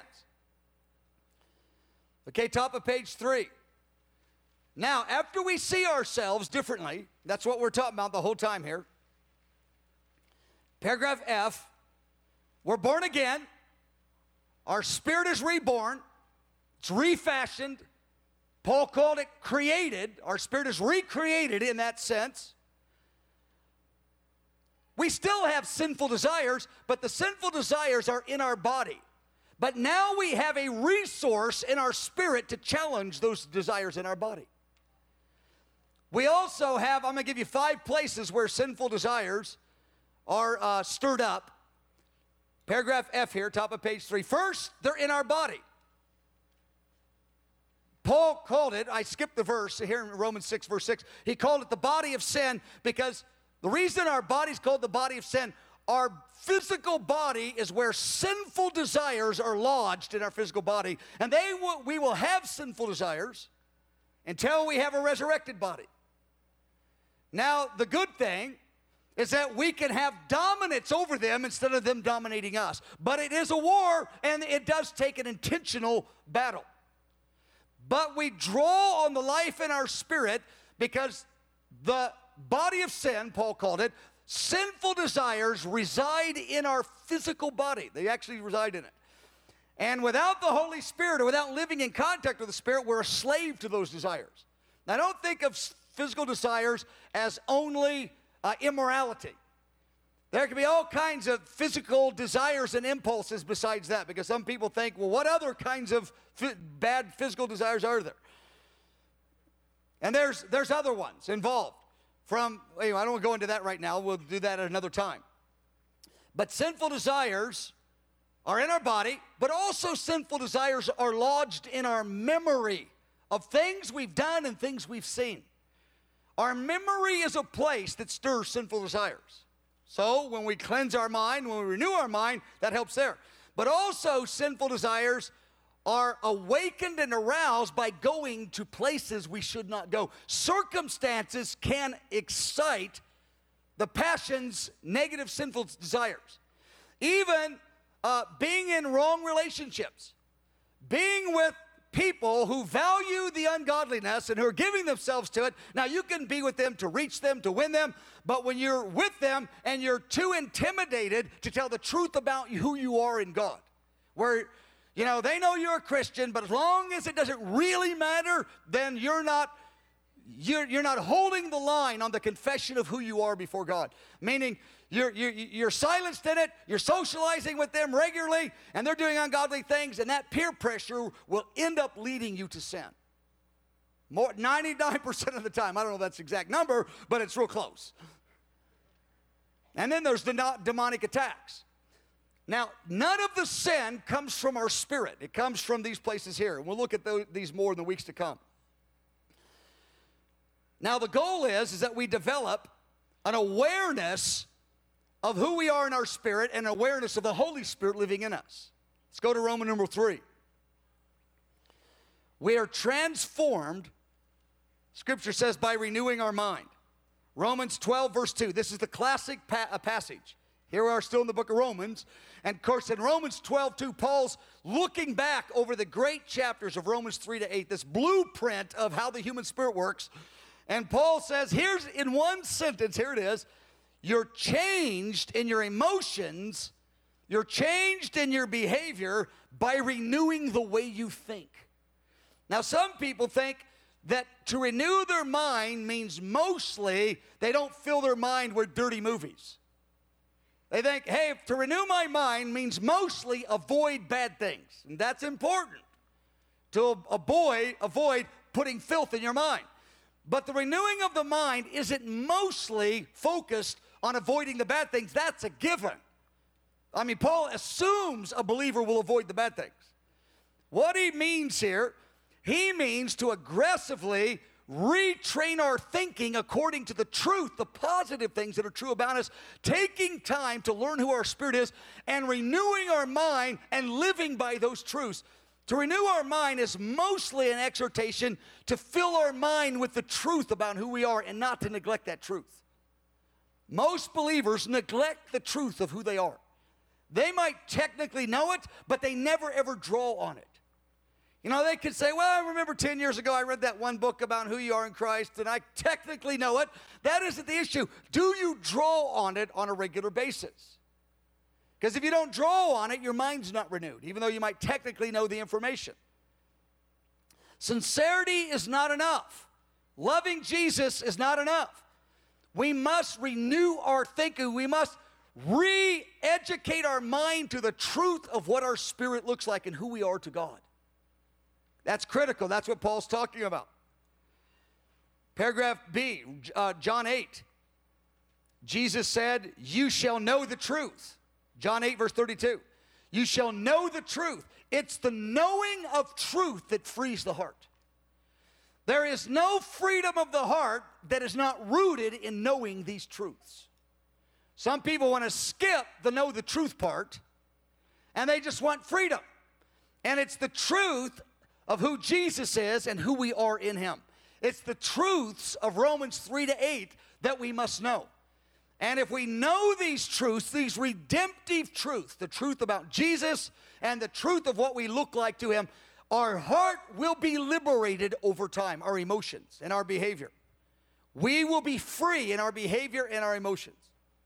Okay, top of page 3. Now, after we see ourselves differently, that's what we're talking about the whole time here. Paragraph F, we're born again. Our spirit is reborn. It's refashioned. Paul called it created. Our spirit is recreated in that sense. We still have sinful desires, but the sinful desires are in our body. But now we have a resource in our spirit to challenge those desires in our body. We also have, I'm going to give you 5 places where sinful desires are stirred up. Paragraph F here, top of page 3. First, they're in our body. Paul called it, I skipped the verse here in Romans 6, verse 6. He called it the body of sin because the reason our body's called the body of sin, our physical body is where sinful desires are lodged in our physical body. And we will have sinful desires until we have a resurrected body. Now, the good thing is that we can have dominance over them instead of them dominating us. But it is a war, and it does take an intentional battle. But we draw on the life in our spirit because the body of sin, Paul called it, sinful desires reside in our physical body. They actually reside in it. And without the Holy Spirit or without living in contact with the Spirit, we're a slave to those desires. Now, don't think of physical desires as only immorality. There can be all kinds of physical desires and impulses besides that, because some people think, well, what other kinds of bad physical desires are there? And there's other ones involved. I don't want to go into that right now. We'll do that at another time. But sinful desires are in our body, but also sinful desires are lodged in our memory of things we've done and things we've seen. Our memory is a place that stirs sinful desires. So when we cleanse our mind, when we renew our mind, that helps there. But also sinful desires are awakened and aroused by going to places we should not go. Circumstances can excite the passions, negative sinful desires. Even being in wrong relationships, being with people who value the ungodliness and who are giving themselves to it. Now, you can be with them to reach them, to win them, but when you're with them and you're too intimidated to tell the truth about who you are in God, where, they know you're a Christian, but as long as it doesn't really matter, then you're not holding the line on the confession of who you are before God. Meaning, you're silenced in it, you're socializing with them regularly, and they're doing ungodly things, and that peer pressure will end up leading you to sin. 99% of the time. I don't know if that's the exact number, but it's real close. And then there's the demonic attacks. Now, none of the sin comes from our spirit. It comes from these places here. And we'll look at these more in the weeks to come. Now, the goal is that we develop an awareness of who we are in our spirit and awareness of the Holy Spirit living in us. Let's go to Roman number 3. We are transformed, Scripture says, by renewing our mind. Romans 12, verse 2. This is the classic passage. Here we are still in the book of Romans. And, of course, in Romans 12, 2, Paul's looking back over the great chapters of Romans 3 to 8, this blueprint of how the human spirit works. And Paul says, here's in one sentence, here it is, you're changed in your emotions, you're changed in your behavior by renewing the way you think. Now, some people think that to renew their mind means mostly they don't fill their mind with dirty movies. They think, hey, to renew my mind means mostly avoid bad things. And that's important, to avoid putting filth in your mind. But the renewing of the mind isn't mostly focused on avoiding the bad things. That's a given. I mean, Paul assumes a believer will avoid the bad things. What he means here, he means to aggressively retrain our thinking according to the truth, the positive things that are true about us, taking time to learn who our spirit is, and renewing our mind and living by those truths. To renew our mind is mostly an exhortation to fill our mind with the truth about who we are and not to neglect that truth. Most believers neglect the truth of who they are. They might technically know it, but they never ever draw on it. They could say, well, I remember 10 years ago I read that one book about who you are in Christ, and I technically know it. That isn't the issue. Do you draw on it on a regular basis? Because if you don't draw on it, your mind's not renewed, even though you might technically know the information. Sincerity is not enough. Loving Jesus is not enough. We must renew our thinking. We must re-educate our mind to the truth of what our spirit looks like and who we are to God. That's critical. That's what Paul's talking about. Paragraph B, John 8. Jesus said, you shall know the truth. John 8, verse 32. You shall know the truth. It's the knowing of truth that frees the heart. There is no freedom of the heart that is not rooted in knowing these truths. Some people want to skip the know the truth part, and they just want freedom. And it's the truth of who Jesus is and who we are in him. It's the truths of Romans 3 to 8 that we must know. And if we know these truths, these redemptive truths, the truth about Jesus and the truth of what we look like to him, our heart will be liberated over time, our emotions and our behavior. We will be free in our behavior and our emotions.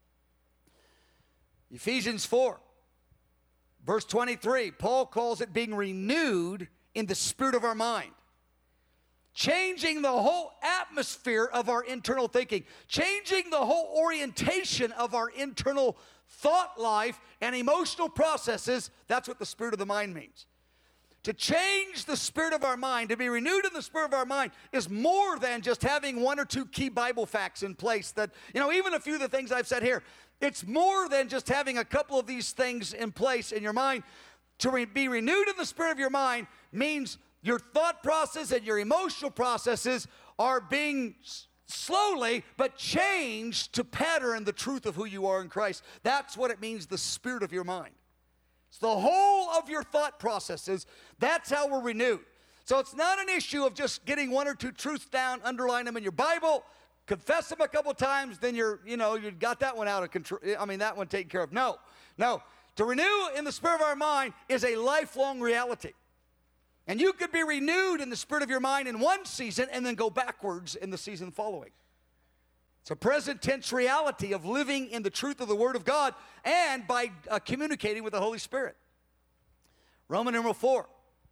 Ephesians 4, verse 23, Paul calls it being renewed in the spirit of our mind. Changing the whole atmosphere of our internal thinking. Changing the whole orientation of our internal thought life and emotional processes. That's what the spirit of the mind means. To change the spirit of our mind, to be renewed in the spirit of our mind, is more than just having one or two key Bible facts in place that, even a few of the things I've said here. It's more than just having a couple of these things in place in your mind. To be renewed in the spirit of your mind means your thought process and your emotional processes are being slowly but changed to pattern the truth of who you are in Christ. That's what it means, the spirit of your mind. It's the whole of your thought processes. That's how we're renewed. So it's not an issue of just getting one or two truths down, underline them in your Bible, confess them a couple times, then you got that one out of control. That one taken care of. No. To renew in the spirit of our mind is a lifelong reality. And you could be renewed in the spirit of your mind in one season and then go backwards in the season following. It's a present tense reality of living in the truth of the Word of God and by communicating with the Holy Spirit. Roman numeral 4.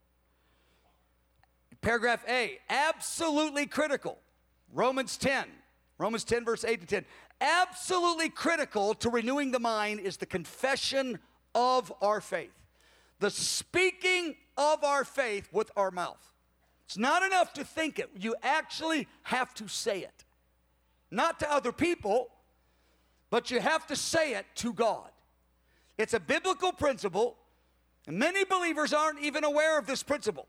Paragraph A, absolutely critical. Romans 10, verse 8 to 10. Absolutely critical to renewing the mind is the confession of our faith. The speaking of our faith with our mouth. It's not enough to think it. You actually have to say it. Not to other people, but you have to say it to God. It's a biblical principle, and many believers aren't even aware of this principle.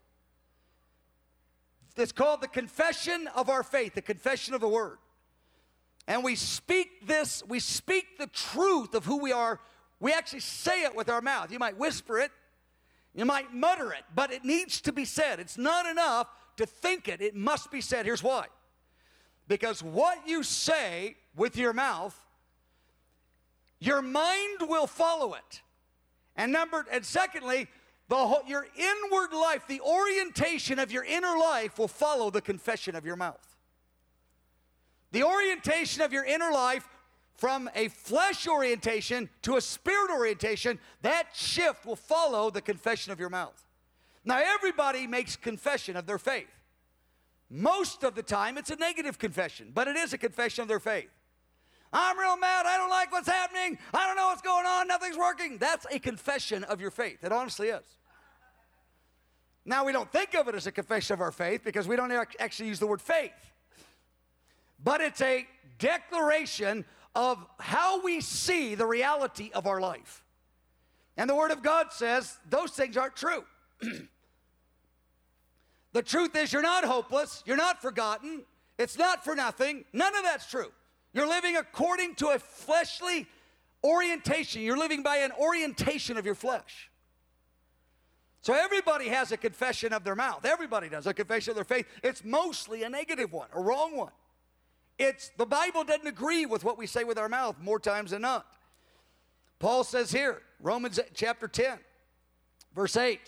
It's called the confession of our faith, the confession of the Word. And we speak the truth of who we are. We actually say it with our mouth. You might whisper it. You might mutter it, but it needs to be said. It's not enough to think it. It must be said. Here's why. Because what you say with your mouth, your mind will follow it. And secondly, your inward life, the orientation of your inner life will follow the confession of your mouth. The orientation of your inner life from a flesh orientation to a spirit orientation, that shift will follow the confession of your mouth. Now, everybody makes confession of their faith. Most of the time, it's a negative confession, but it is a confession of their faith. I'm real mad. I don't like what's happening. I don't know what's going on. Nothing's working. That's a confession of your faith. It honestly is. Now, we don't think of it as a confession of our faith because we don't actually use the word faith. But it's a declaration of how we see the reality of our life. And the Word of God says those things aren't true. The truth is you're not hopeless. You're not forgotten. It's not for nothing. None of that's true. You're living according to a fleshly orientation. You're living by an orientation of your flesh. So everybody has a confession of their mouth. Everybody does a confession of their faith. It's mostly a negative one, a wrong one. The Bible doesn't agree with what we say with our mouth more times than not. Paul says here, Romans chapter 10, verse 8.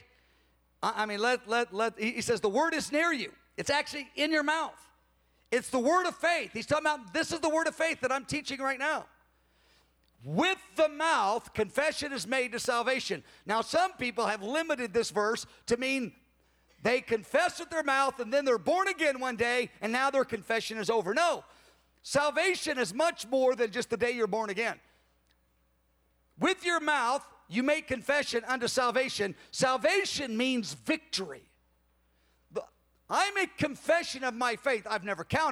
He says the word is near you. It's actually in your mouth. It's the word of faith. He's talking about this is the word of faith that I'm teaching right now. With the mouth, confession is made to salvation. Now, some people have limited this verse to mean they confess with their mouth and then they're born again one day and now their confession is over. No. Salvation is much more than just the day you're born again. With your mouth, you make confession unto salvation. Salvation means victory. I make confession of my faith. I've never counted,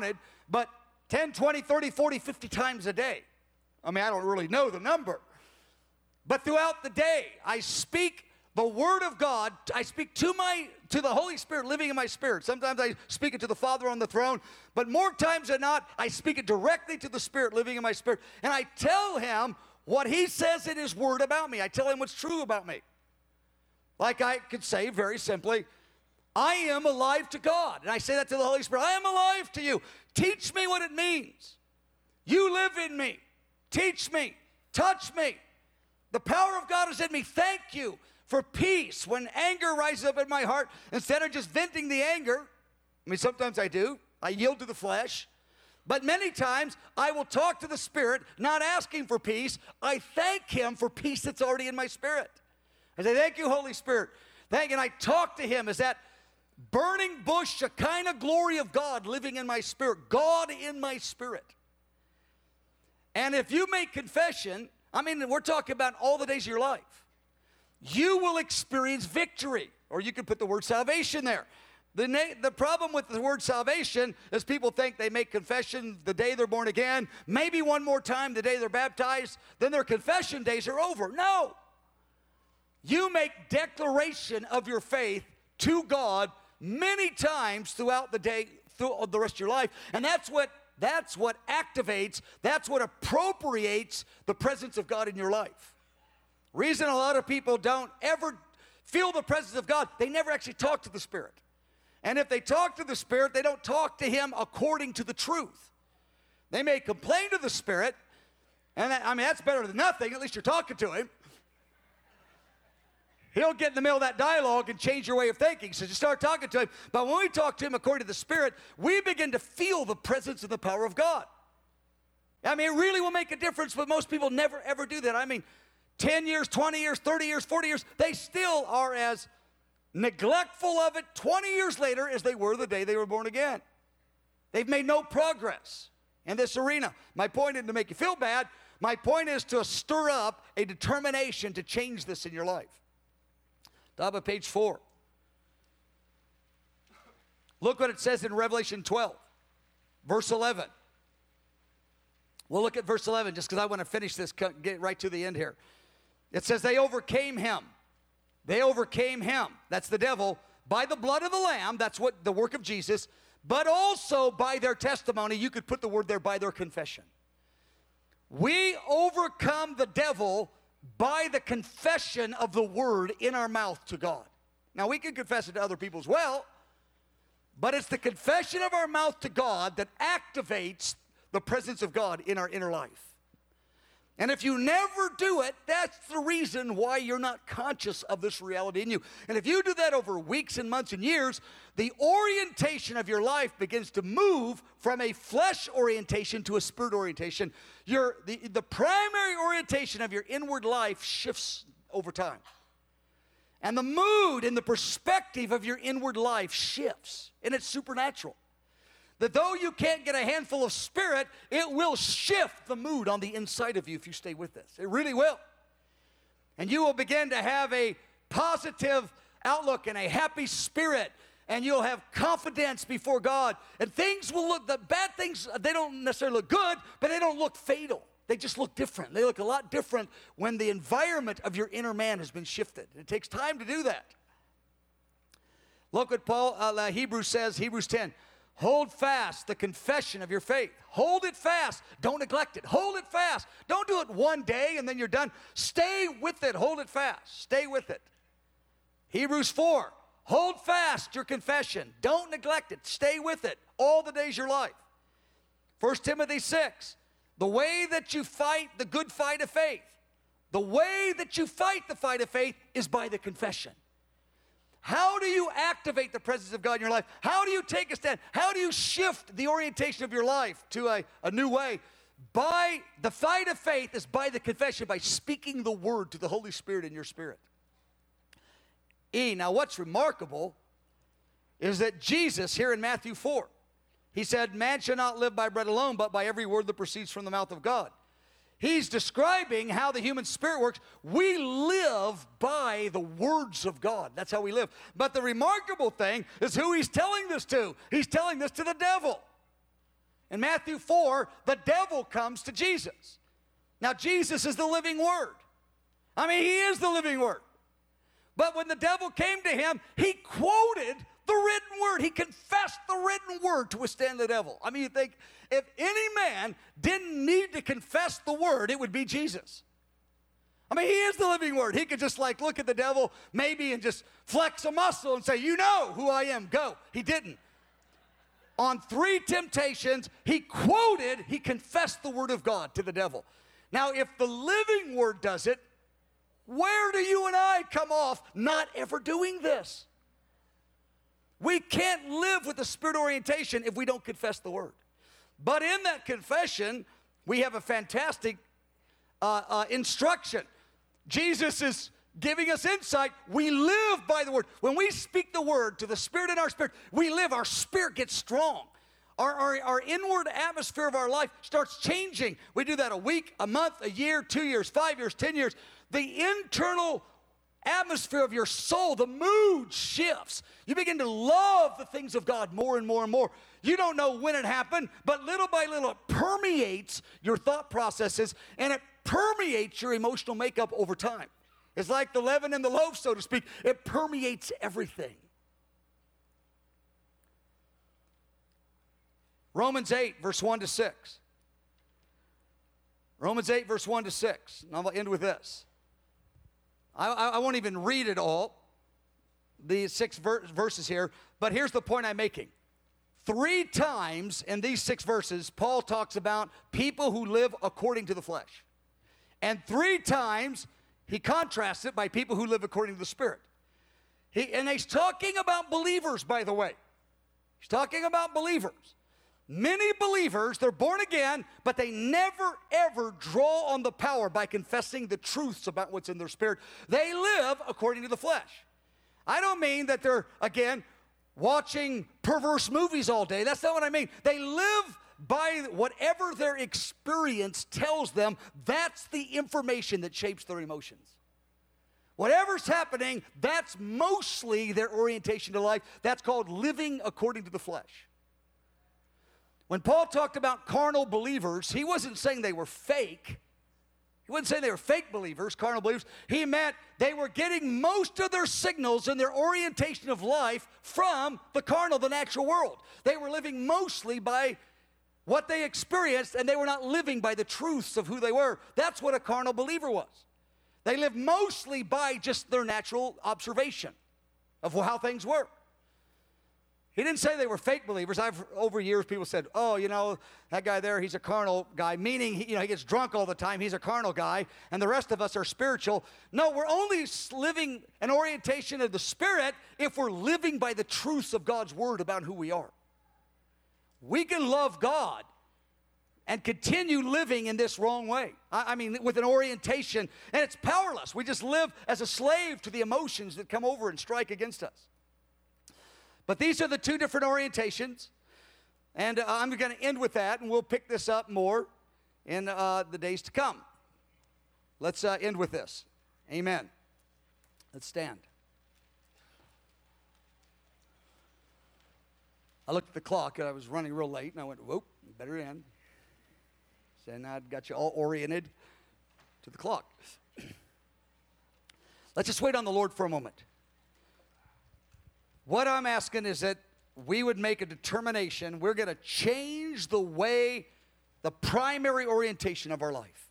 but 10, 20, 30, 40, 50 times a day. I mean, I don't really know the number. But throughout the day, I speak the Word of God. I speak to the Holy Spirit living in my spirit. Sometimes I speak it to the Father on the throne, but more times than not, I speak it directly to the Spirit living in my spirit. And I tell Him what He says in His Word about me. I tell Him what's true about me. Like I could say very simply, I am alive to God. And I say that to the Holy Spirit. I am alive to you. Teach me what it means. You live in me. Teach me. Touch me. The power of God is in me. Thank you for peace. When anger rises up in my heart, instead of just venting the anger, I mean, sometimes I do. I yield to the flesh. But many times, I will talk to the Spirit, not asking for peace. I thank Him for peace that's already in my spirit. I say, thank you, Holy Spirit. Thank you. And I talk to Him as that burning bush, Shekinah glory of God living in my spirit. God in my spirit. And if you make confession, I mean, we're talking about all the days of your life. You will experience victory. Or you can put the word salvation there. The problem with the word salvation is people think they make confession the day they're born again, maybe one more time the day they're baptized, then their confession days are over. No. You make declaration of your faith to God many times throughout the day, through the rest of your life, and that's what activates, that's what appropriates the presence of God in your life. Reason a lot of people don't ever feel the presence of God, they never actually talk to the Spirit. And if they talk to the Spirit, they don't talk to Him according to the truth. They may complain to the Spirit, and that's better than nothing. At least you're talking to Him. He'll get in the middle of that dialogue and change your way of thinking. So just start talking to Him. But when we talk to Him according to the Spirit, we begin to feel the presence and the power of God. I mean, it really will make a difference, but most people never, ever do that. I mean, 10 years, 20 years, 30 years, 40 years, they still are as neglectful of it 20 years later as they were the day they were born again. They've made no progress in this arena. My point isn't to make you feel bad. My point is to stir up a determination to change this in your life. Top of page 4. Look what it says in Revelation 12, verse 11. We'll look at verse 11 just because I want to finish this, get right to the end here. It says they overcame him. They overcame him, that's the devil, by the blood of the Lamb, that's what the work of Jesus, but also by their testimony. You could put the word there, by their confession. We overcome the devil by the confession of the word in our mouth to God. Now, we can confess it to other people as well, but it's the confession of our mouth to God that activates the presence of God in our inner life. And if you never do it, that's the reason why you're not conscious of this reality in you. And if you do that over weeks and months and years, the orientation of your life begins to move from a flesh orientation to a spirit orientation. The primary orientation of your inward life shifts over time. And the mood and the perspective of your inward life shifts, and it's supernatural. That though you can't get a handful of spirit, it will shift the mood on the inside of you if you stay with this. It really will. And you will begin to have a positive outlook and a happy spirit, and you'll have confidence before God. And things will look, the bad things, they don't necessarily look good, but they don't look fatal. They just look different. They look a lot different when the environment of your inner man has been shifted. It takes time to do that. Look what Hebrews says, Hebrews 10. Hold fast the confession of your faith. Hold it fast. Don't neglect it. Hold it fast. Don't do it one day and then you're done. Stay with it. Hold it fast. Stay with it. Hebrews 4. Hold fast your confession. Don't neglect it. Stay with it all the days of your life. 1 Timothy 6. The way that you fight the good fight of faith. The way that you fight the fight of faith is by the confession. How do you activate the presence of God in your life? How do you take a stand? How do you shift the orientation of your life to a new way? By the fight of faith is by the confession, by speaking the word to the Holy Spirit in your spirit. Now what's remarkable is that Jesus, here in Matthew 4, he said, man shall not live by bread alone, but by every word that proceeds from the mouth of God. He's describing how the human spirit works. We live by the words of God. That's how we live. But the remarkable thing is who he's telling this to. He's telling this to the devil. In Matthew 4, the devil comes to Jesus. Now, Jesus is the living Word. I mean, he is the living Word. But when the devil came to him, he quoted the written Word. He confessed the written Word to withstand the devil. I mean, you think if any man didn't need to confess the Word, it would be Jesus. I mean, he is the living Word. He could just like look at the devil maybe and just flex a muscle and say, you know who I am, go. He didn't. On 3 temptations, he confessed the Word of God to the devil. Now, if the living Word does it, where do you and I come off not ever doing this? We can't live with the Spirit orientation if we don't confess the Word. But in that confession, we have a fantastic instruction. Jesus is giving us insight. We live by the Word. When we speak the Word to the Spirit in our spirit, we live. Our spirit gets strong. Our inward atmosphere of our life starts changing. We do that a week, a month, a year, 2 years, 5 years, 10 years. The internal atmosphere of your soul, the mood shifts. You begin to love the things of God more and more and more. You don't know when it happened, but little by little it permeates your thought processes and it permeates your emotional makeup over time. It's like the leaven in the loaf, so to speak. It permeates everything. Romans 8, verse 1 to 6. Romans 8, verse 1 to 6. And I'll end with this. I won't even read it all, the 6 verses here, but here's the point I'm making. 3 times in these 6 verses, Paul talks about people who live according to the flesh. And 3 times, he contrasts it by people who live according to the Spirit. And he's talking about believers, by the way. He's talking about believers. Many believers, they're born again, but they never, ever draw on the power by confessing the truths about what's in their spirit. They live according to the flesh. I don't mean that they're, again, watching perverse movies all day. That's not what I mean. They live by whatever their experience tells them. That's the information that shapes their emotions. Whatever's happening, that's mostly their orientation to life. That's called living according to the flesh. When Paul talked about carnal believers, he wasn't saying they were fake. He wasn't saying they were fake believers, carnal believers. He meant they were getting most of their signals and their orientation of life from the carnal, the natural world. They were living mostly by what they experienced, and they were not living by the truths of who they were. That's what a carnal believer was. They lived mostly by just their natural observation of how things were. He didn't say they were fake believers. Over years, people said, oh, you know, that guy there, he's a carnal guy, meaning, he gets drunk all the time. He's a carnal guy, and the rest of us are spiritual. No, we're only living an orientation of the Spirit if we're living by the truths of God's Word about who we are. We can love God and continue living in this wrong way. I mean, with an orientation, and it's powerless. We just live as a slave to the emotions that come over and strike against us. But these are the 2 different orientations, and I'm going to end with that, and we'll pick this up more in the days to come. Let's end with this. Amen. Let's stand. I looked at the clock, and I was running real late, and I went, whoop, better end. So now I've got you all oriented to the clock. Let's just wait on the Lord for a moment. What I'm asking is that we would make a determination. We're going to change the way, the primary orientation of our life.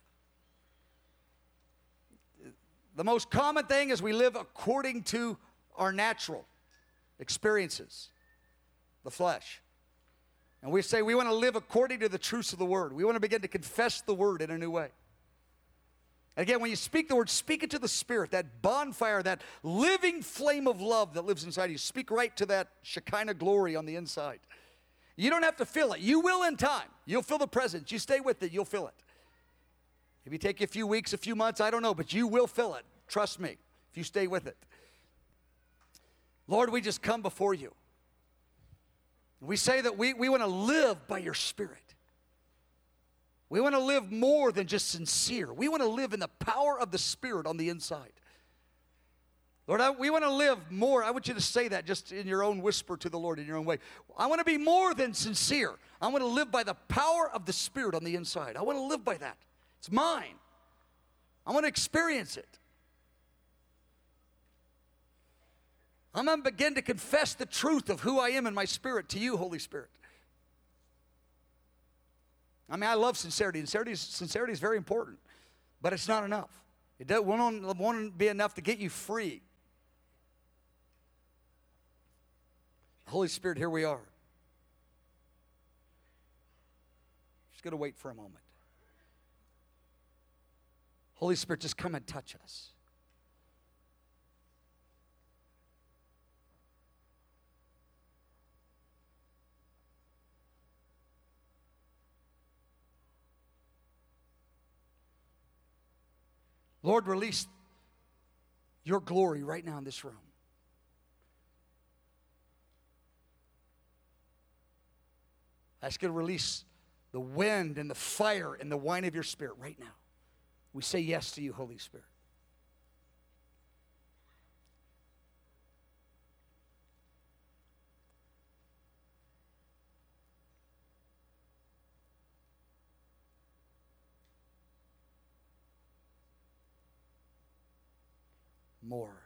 The most common thing is we live according to our natural experiences, the flesh. And we say we want to live according to the truths of the Word. We want to begin to confess the Word in a new way. Again, when you speak the Word, speak it to the Spirit, that bonfire, that living flame of love that lives inside you. Speak right to that Shekinah glory on the inside. You don't have to feel it. You will in time. You'll feel the presence. You stay with it, you'll feel it. Maybe take you a few weeks, a few months, I don't know, but you will feel it. Trust me, if you stay with it. Lord, we just come before you. We say that we want to live by your Spirit. We want to live more than just sincere. We want to live in the power of the Spirit on the inside. Lord, we want to live more. I want you to say that just in your own whisper to the Lord in your own way. I want to be more than sincere. I want to live by the power of the Spirit on the inside. I want to live by that. It's mine. I want to experience it. I'm going to begin to confess the truth of who I am in my spirit to you, Holy Spirit. I mean, I love sincerity. Sincerity is very important, but it's not enough. It won't be enough to get you free. Holy Spirit, here we are. Just going to wait for a moment. Holy Spirit, just come and touch us. Lord, release your glory right now in this room. Ask you to release the wind and the fire and the wine of your Spirit right now. We say yes to you, Holy Spirit. More.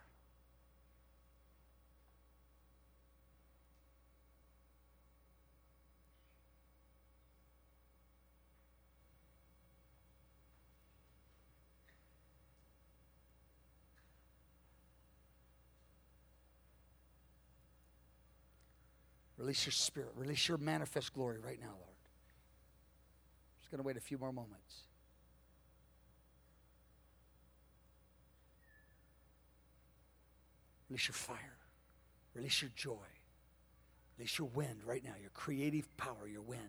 Release your Spirit. Release your manifest glory right now, Lord. Just going to wait a few more moments. Release your fire. Release your joy. Release your wind right now, your creative power, your wind.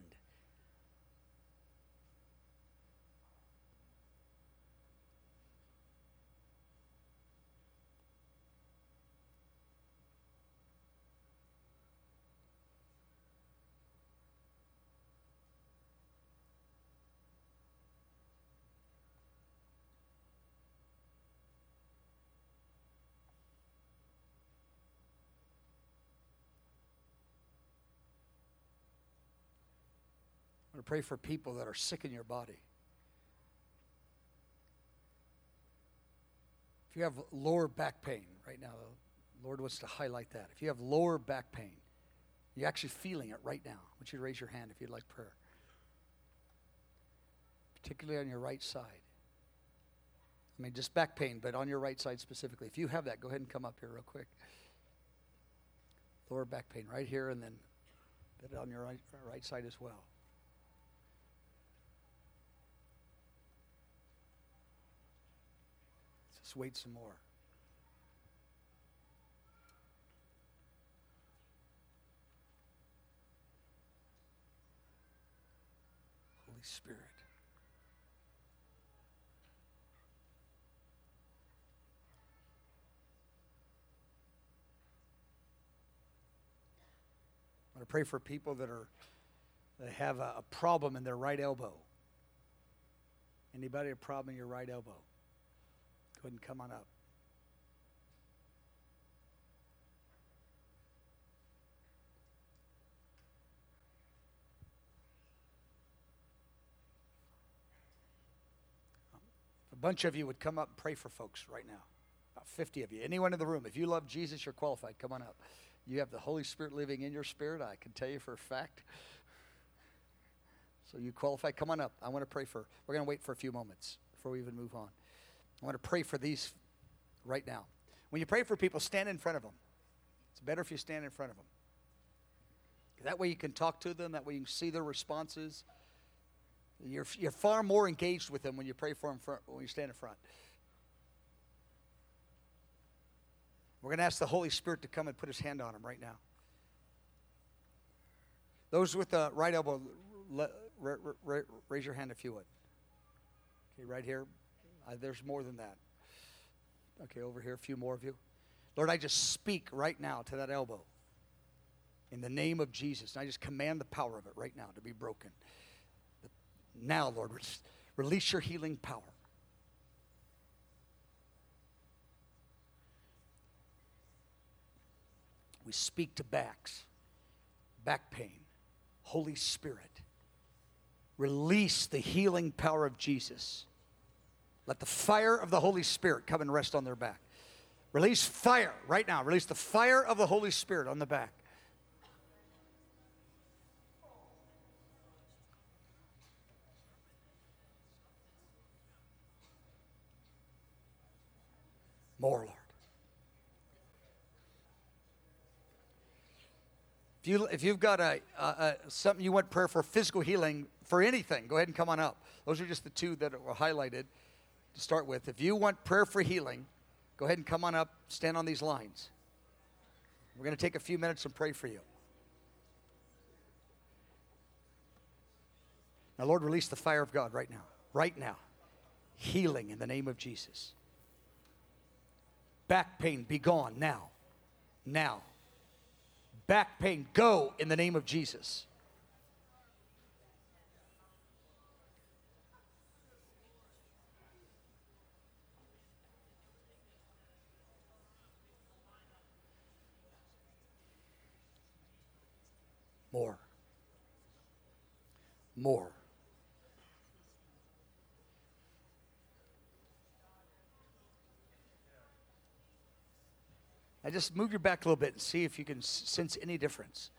I'm going to pray for people that are sick in your body. If you have lower back pain right now, the Lord wants to highlight that. If you have lower back pain, you're actually feeling it right now. I want you to raise your hand if you'd like prayer. Particularly on your right side. I mean, just back pain, but on your right side specifically. If you have that, go ahead and come up here real quick. Lower back pain right here, and then on your right side as well. Just wait some more. Holy Spirit. I'm going to pray for people that have a problem in their right elbow. Anybody a problem in your right elbow? Go ahead and come on up. A bunch of you would come up and pray for folks right now. About 50 of you. Anyone in the room, if you love Jesus, you're qualified. Come on up. You have the Holy Spirit living in your spirit. I can tell you for a fact. So you qualify. Come on up. I want to pray for. We're going to wait for a few moments before we even move on. I want to pray for these right now. When you pray for people, stand in front of them. It's better if you stand in front of them. That way you can talk to them. That way you can see their responses. You're far more engaged with them when you pray for them when you stand in front. We're going to ask the Holy Spirit to come and put his hand on them right now. Those with the right elbow, raise your hand if you would. Okay, right here. There's more than that. Okay, over here, a few more of you. Lord, I just speak right now to that elbow. In the name of Jesus. And I just command the power of it right now to be broken. Now, Lord, release your healing power. We speak to backs, back pain. Holy Spirit, release the healing power of Jesus. Let the fire of the Holy Spirit come and rest on their back. Release fire right now. Release the fire of the Holy Spirit on the back. More, Lord. If you've got something you want prayer for, physical healing, for anything, go ahead and come on up. Those are just the two that were highlighted to start with. If you want prayer for healing, go ahead and come on up, stand on these lines. We're going to take a few minutes and pray for you. Now, Lord, release the fire of God right now. Right now. Healing in the name of Jesus. Back pain, be gone now. Now. Back pain, go in the name of Jesus. More. More. Now just move your back a little bit and see if you can sense any difference.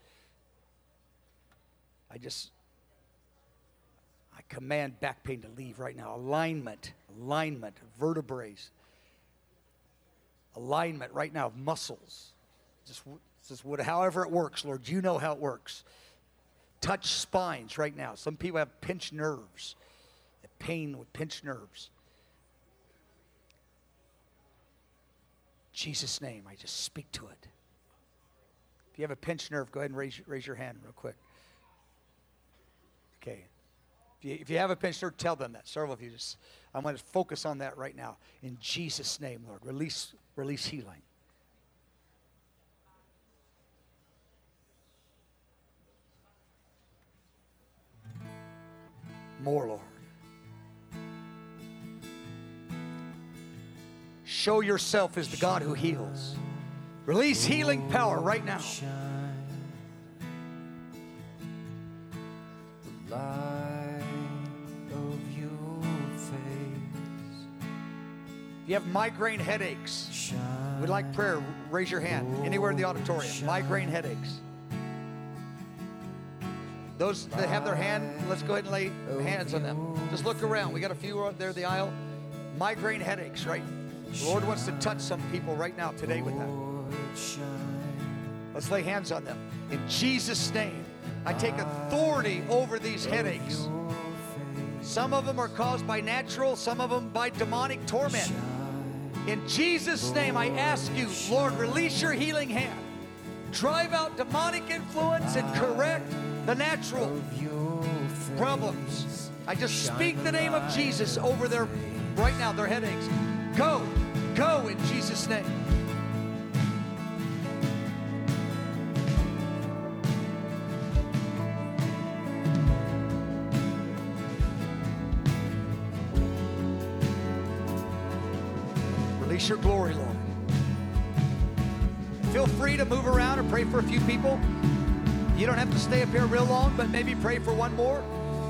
I command back pain to leave right now. Alignment, vertebrae. Alignment right now of muscles. However it works, Lord, you know how it works. Touch spines right now. Some people have pinched nerves. Pain with pinched nerves. In Jesus' name, I just speak to it. If you have a pinched nerve, go ahead and raise your hand real quick. Okay. If you have a pinched nerve, tell them that. Several of you just, I'm going to focus on that right now. In Jesus' name, Lord, release healing. More, Lord. Show yourself as the God who heals. Release healing power right now. The light of your face. If you have migraine headaches, would like prayer, raise your hand. Anywhere in the auditorium. Migraine headaches. Those that have their hand, let's go ahead and lay hands on them. Just look around. We got a few out there in the aisle. Migraine headaches, right? The Lord wants to touch some people right now today with that. Let's lay hands on them. In Jesus' name, I take authority over these headaches. Some of them are caused by natural, some of them by demonic torment. In Jesus' name, I ask you, Lord, release your healing hand. Drive out demonic influence and correct the natural problems. I just speak the name of Jesus over their, right now, their headaches. Go in Jesus' name. Release your glory, Lord. Feel free to move around or pray for a few people. You don't have to stay up here real long, but maybe pray for one more.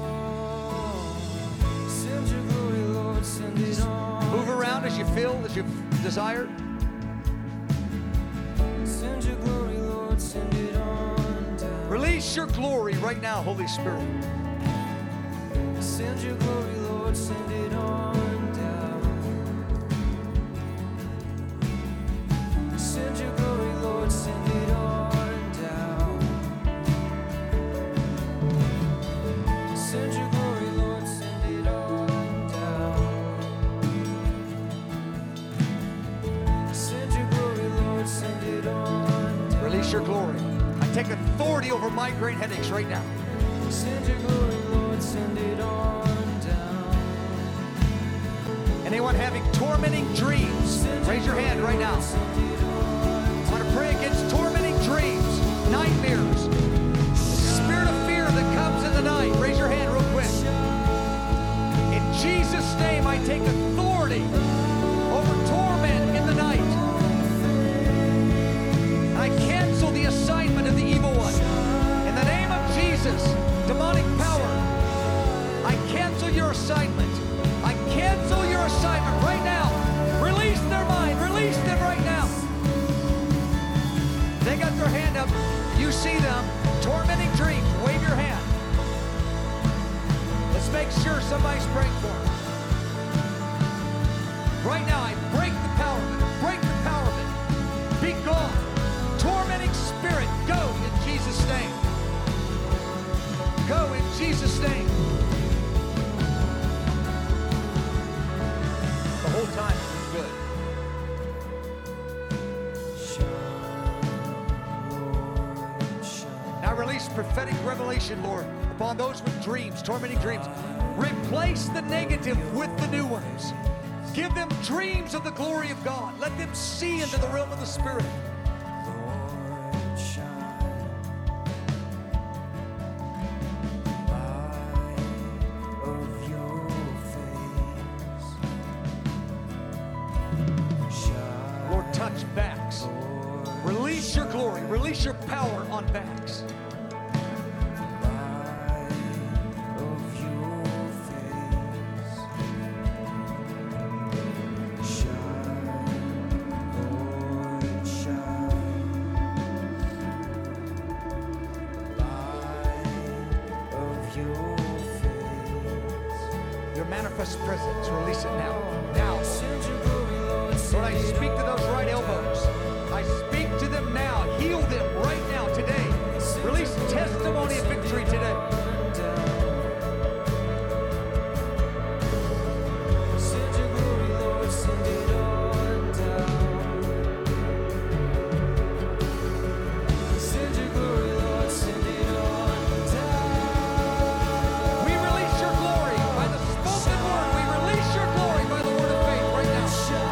Send your glory, Lord, send it on. Move around as you feel, as you desire. Send your glory, Lord, send it on down. Release your glory right now, Holy Spirit. Send your glory, Lord, send it on down. Send your glory, Lord, send it on down. Send your glory, Lord, send it on down. Send your glory, Lord, send it on down. Release your glory. I take authority over migraine headaches right now. Send your glory, Lord, send it on down. Anyone having tormenting dreams, raise your hand right now. I'm going to pray against tormenting dreams, nightmares, the spirit of fear that comes in the night. Raise your hand real quick. In Jesus' name, I take authority over torment in the night. I cancel the assignment of the evil one. In the name of Jesus, Release them right now. They got their hand up. You see them. Tormenting dreams. Wave your hand. Let's make sure somebody's praying for them. Right now, I break the power of it. Break the power of it. Be gone. Tormenting spirit, go in Jesus' name. Go in Jesus' name. The whole time it was good. Now release prophetic revelation, Lord, upon those with dreams, tormenting dreams. Replace the negative with the new ones. Give them dreams of the glory of God. Let them see into the realm of the Spirit. Lord, touch backs. Release your glory. Release your power on backs. Your manifest presence, release it now. Now. Lord, I speak to those right elbows. I speak to them now. Heal them right now, today. Release testimony of victory today. We release your glory by the spoken word. We release your glory by the word of faith right now.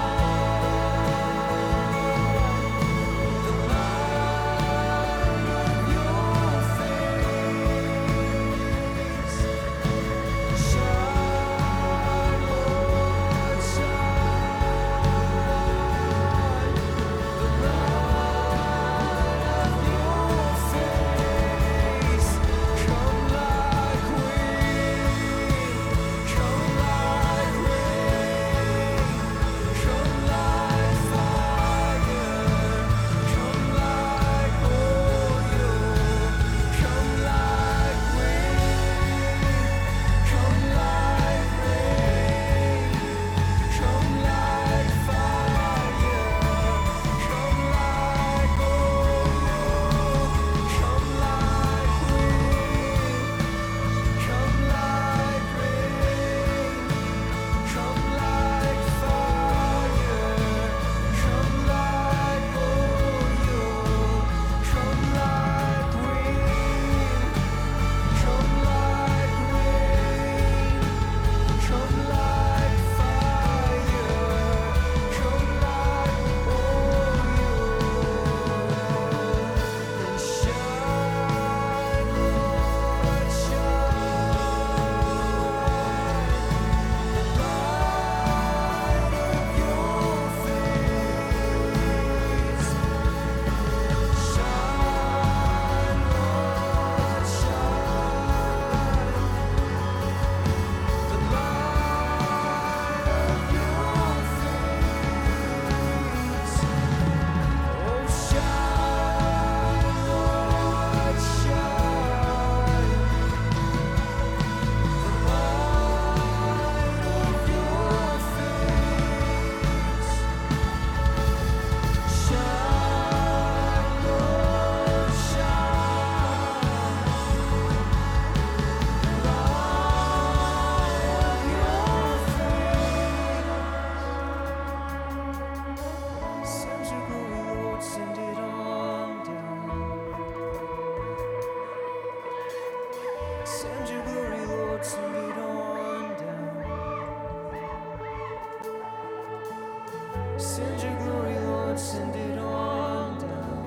Send your glory, Lord, send it on down.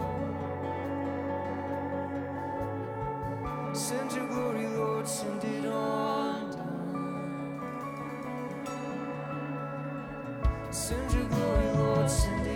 Send your glory, Lord, send it on down. Send your glory, Lord, send it